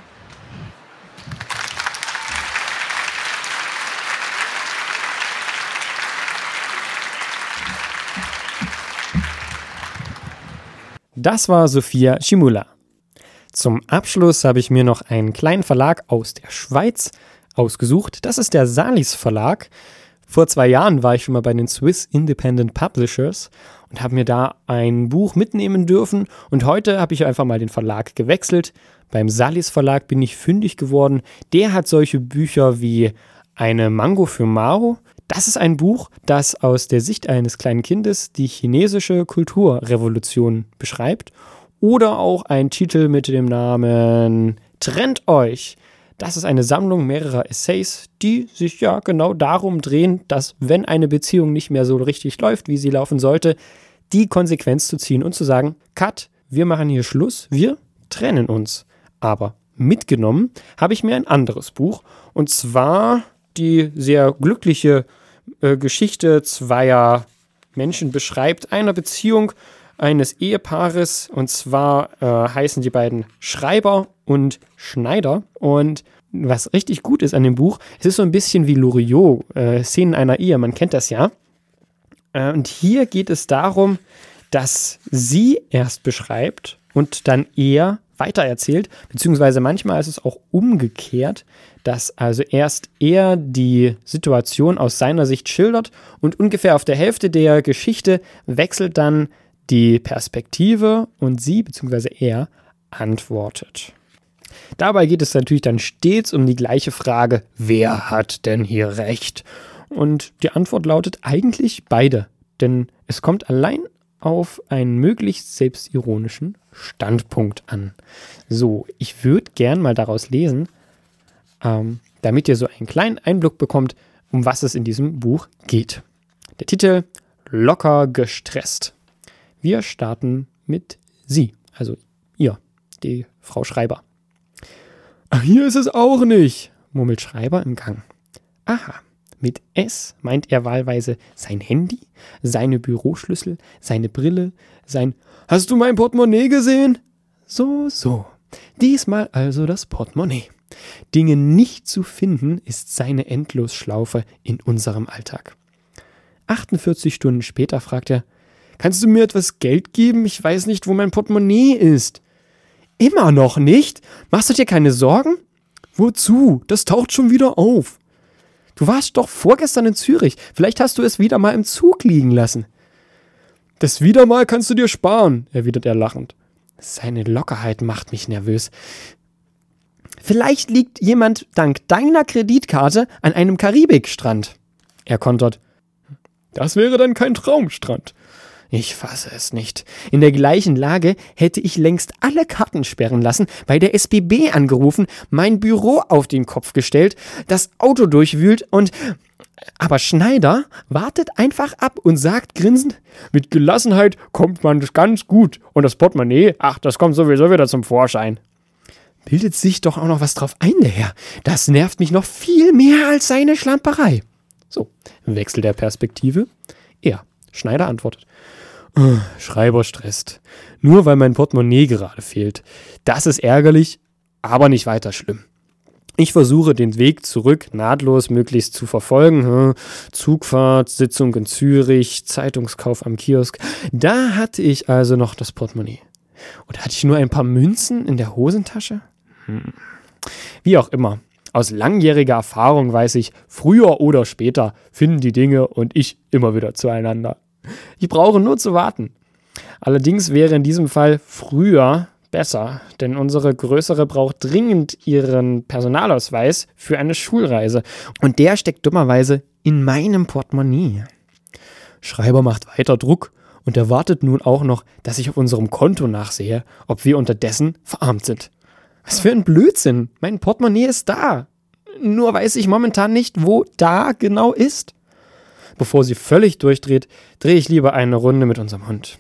Das war Sophia Chimula. Zum Abschluss habe ich mir noch einen kleinen Verlag aus der Schweiz ausgesucht. Das ist der Salis Verlag. Vor zwei Jahren war ich schon mal bei den Swiss Independent Publishers und habe mir da ein Buch mitnehmen dürfen. Und heute habe ich einfach mal den Verlag gewechselt. Beim Salis Verlag bin ich fündig geworden. Der hat solche Bücher wie Eine Mango für Mao. Das ist ein Buch, das aus der Sicht eines kleinen Kindes die chinesische Kulturrevolution beschreibt. Oder auch ein Titel mit dem Namen Trennt euch. Das ist eine Sammlung mehrerer Essays, die sich ja genau darum drehen, dass, wenn eine Beziehung nicht mehr so richtig läuft, wie sie laufen sollte, die Konsequenz zu ziehen und zu sagen, Cut, wir machen hier Schluss, wir trennen uns. Aber mitgenommen habe ich mir ein anderes Buch, und zwar die sehr glückliche äh, Geschichte zweier Menschen beschreibt, einer Beziehung eines Ehepaares, und zwar äh, heißen die beiden Schreiber und Schneider. Und was richtig gut ist an dem Buch, es ist so ein bisschen wie Loriot, äh, Szenen einer Ehe, man kennt das ja. Äh, und hier geht es darum, dass sie erst beschreibt und dann er weitererzählt, beziehungsweise manchmal ist es auch umgekehrt, dass also erst er die Situation aus seiner Sicht schildert und ungefähr auf der Hälfte der Geschichte wechselt dann die Perspektive und sie, beziehungsweise er, antwortet. Dabei geht es natürlich dann stets um die gleiche Frage, wer hat denn hier recht? Und die Antwort lautet eigentlich beide, denn es kommt allein auf einen möglichst selbstironischen Standpunkt an. So, ich würde gern mal daraus lesen, ähm, damit ihr so einen kleinen Einblick bekommt, um was es in diesem Buch geht. Der Titel: Locker gestresst. Wir starten mit sie, also ihr, die Frau Schreiber. Ach, hier ist es auch nicht, murmelt Schreiber im Gang. Aha, mit S meint er wahlweise sein Handy, seine Büroschlüssel, seine Brille, sein Hast du mein Portemonnaie gesehen? So, so. Diesmal also das Portemonnaie. Dinge nicht zu finden ist seine Endlosschlaufe in unserem Alltag. achtundvierzig Stunden später fragt er, kannst du mir etwas Geld geben? Ich weiß nicht, wo mein Portemonnaie ist. Immer noch nicht? Machst du dir keine Sorgen? Wozu? Das taucht schon wieder auf. Du warst doch vorgestern in Zürich. Vielleicht hast du es wieder mal im Zug liegen lassen. Das wieder mal kannst du dir sparen, erwidert er lachend. Seine Lockerheit macht mich nervös. Vielleicht liegt jemand dank deiner Kreditkarte an einem Karibikstrand. Er kontert. Das wäre dann kein Traumstrand. Ich fasse es nicht. In der gleichen Lage hätte ich längst alle Karten sperren lassen, bei der S B B angerufen, mein Büro auf den Kopf gestellt, das Auto durchwühlt und... Aber Schneider wartet einfach ab und sagt grinsend, mit Gelassenheit kommt man ganz gut und das Portemonnaie, ach, das kommt sowieso wieder zum Vorschein. Bildet sich doch auch noch was drauf ein, der Herr. Das nervt mich noch viel mehr als seine Schlamperei. So, Wechsel der Perspektive. Er, Schneider, antwortet. Oh, Schreiber stresst. Nur weil mein Portemonnaie gerade fehlt. Das ist ärgerlich, aber nicht weiter schlimm. Ich versuche, den Weg zurück nahtlos möglichst zu verfolgen. Zugfahrt, Sitzung in Zürich, Zeitungskauf am Kiosk. Da hatte ich also noch das Portemonnaie. Oder hatte ich nur ein paar Münzen in der Hosentasche? Hm. Wie auch immer. Aus langjähriger Erfahrung weiß ich, früher oder später finden die Dinge und ich immer wieder zueinander. Ich brauche nur zu warten. Allerdings wäre in diesem Fall früher besser, denn unsere Größere braucht dringend ihren Personalausweis für eine Schulreise. Und der steckt dummerweise in meinem Portemonnaie. Schreiber macht weiter Druck und erwartet nun auch noch, dass ich auf unserem Konto nachsehe, ob wir unterdessen verarmt sind. Was für ein Blödsinn. Mein Portemonnaie ist da. Nur weiß ich momentan nicht, wo da genau ist. Bevor sie völlig durchdreht, drehe ich lieber eine Runde mit unserem Hund.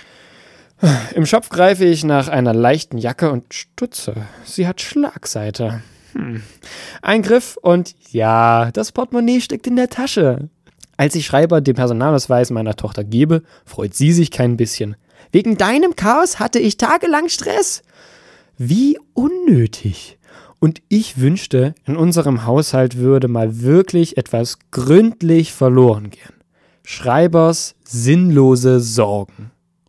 Im Shop greife ich nach einer leichten Jacke und stutze. Sie hat Schlagseite. Hm. Ein Griff und ja, das Portemonnaie steckt in der Tasche. Als ich Schreiber den Personalausweis meiner Tochter gebe, freut sie sich kein bisschen. Wegen deinem Chaos hatte ich tagelang Stress. Wie unnötig. Und ich wünschte, in unserem Haushalt würde mal wirklich etwas gründlich verloren gehen. Schreibers sinnlose Sorgen.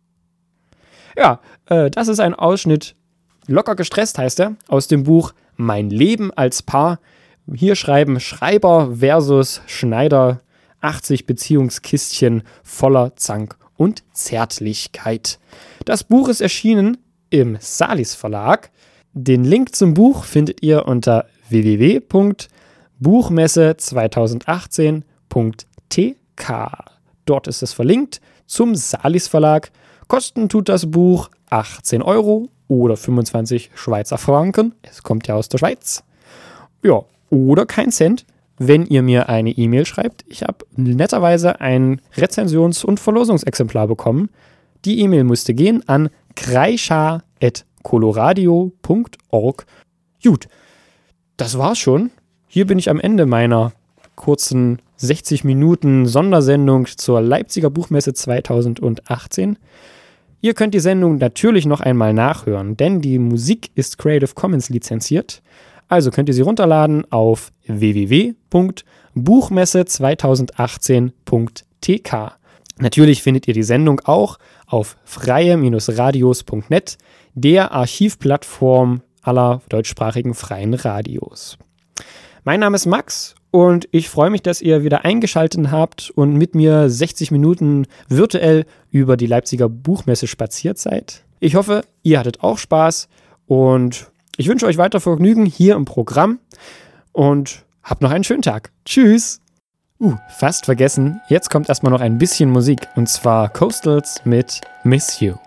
Ja, äh, das ist ein Ausschnitt, locker gestresst heißt er, aus dem Buch Mein Leben als Paar. Hier schreiben Schreiber versus Schneider achtzig Beziehungskistchen voller Zank und Zärtlichkeit. Das Buch ist erschienen im Salis Verlag. Den Link zum Buch findet ihr unter w w w punkt buchmesse zweitausendachtzehn punkt t k. Dort ist es verlinkt zum Salis Verlag. Kosten tut das Buch achtzehn Euro oder fünfundzwanzig Schweizer Franken. Es kommt ja aus der Schweiz. Ja, oder kein Cent, wenn ihr mir eine E-Mail schreibt. Ich habe netterweise ein Rezensions- und Verlosungsexemplar bekommen. Die E-Mail musste gehen an kreischa at coloradio punkt org. Gut, das war's schon. Hier bin ich am Ende meiner kurzen sechzig Minuten Sondersendung zur Leipziger Buchmesse zweitausendachtzehn. Ihr könnt die Sendung natürlich noch einmal nachhören, denn die Musik ist Creative Commons lizenziert. Also könnt ihr sie runterladen auf w w w punkt buchmesse zweitausendachtzehn punkt t k. Natürlich findet ihr die Sendung auch auf freie radios punkt net, der Archivplattform aller deutschsprachigen freien Radios. Mein Name ist Max und ich freue mich, dass ihr wieder eingeschaltet habt und mit mir sechzig Minuten virtuell über die Leipziger Buchmesse spaziert seid. Ich hoffe, ihr hattet auch Spaß und ich wünsche euch weiter Vergnügen hier im Programm und habt noch einen schönen Tag. Tschüss! Uh, fast vergessen, jetzt kommt erstmal noch ein bisschen Musik und zwar Coastals mit Miss You.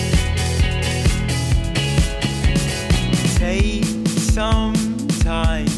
Take some time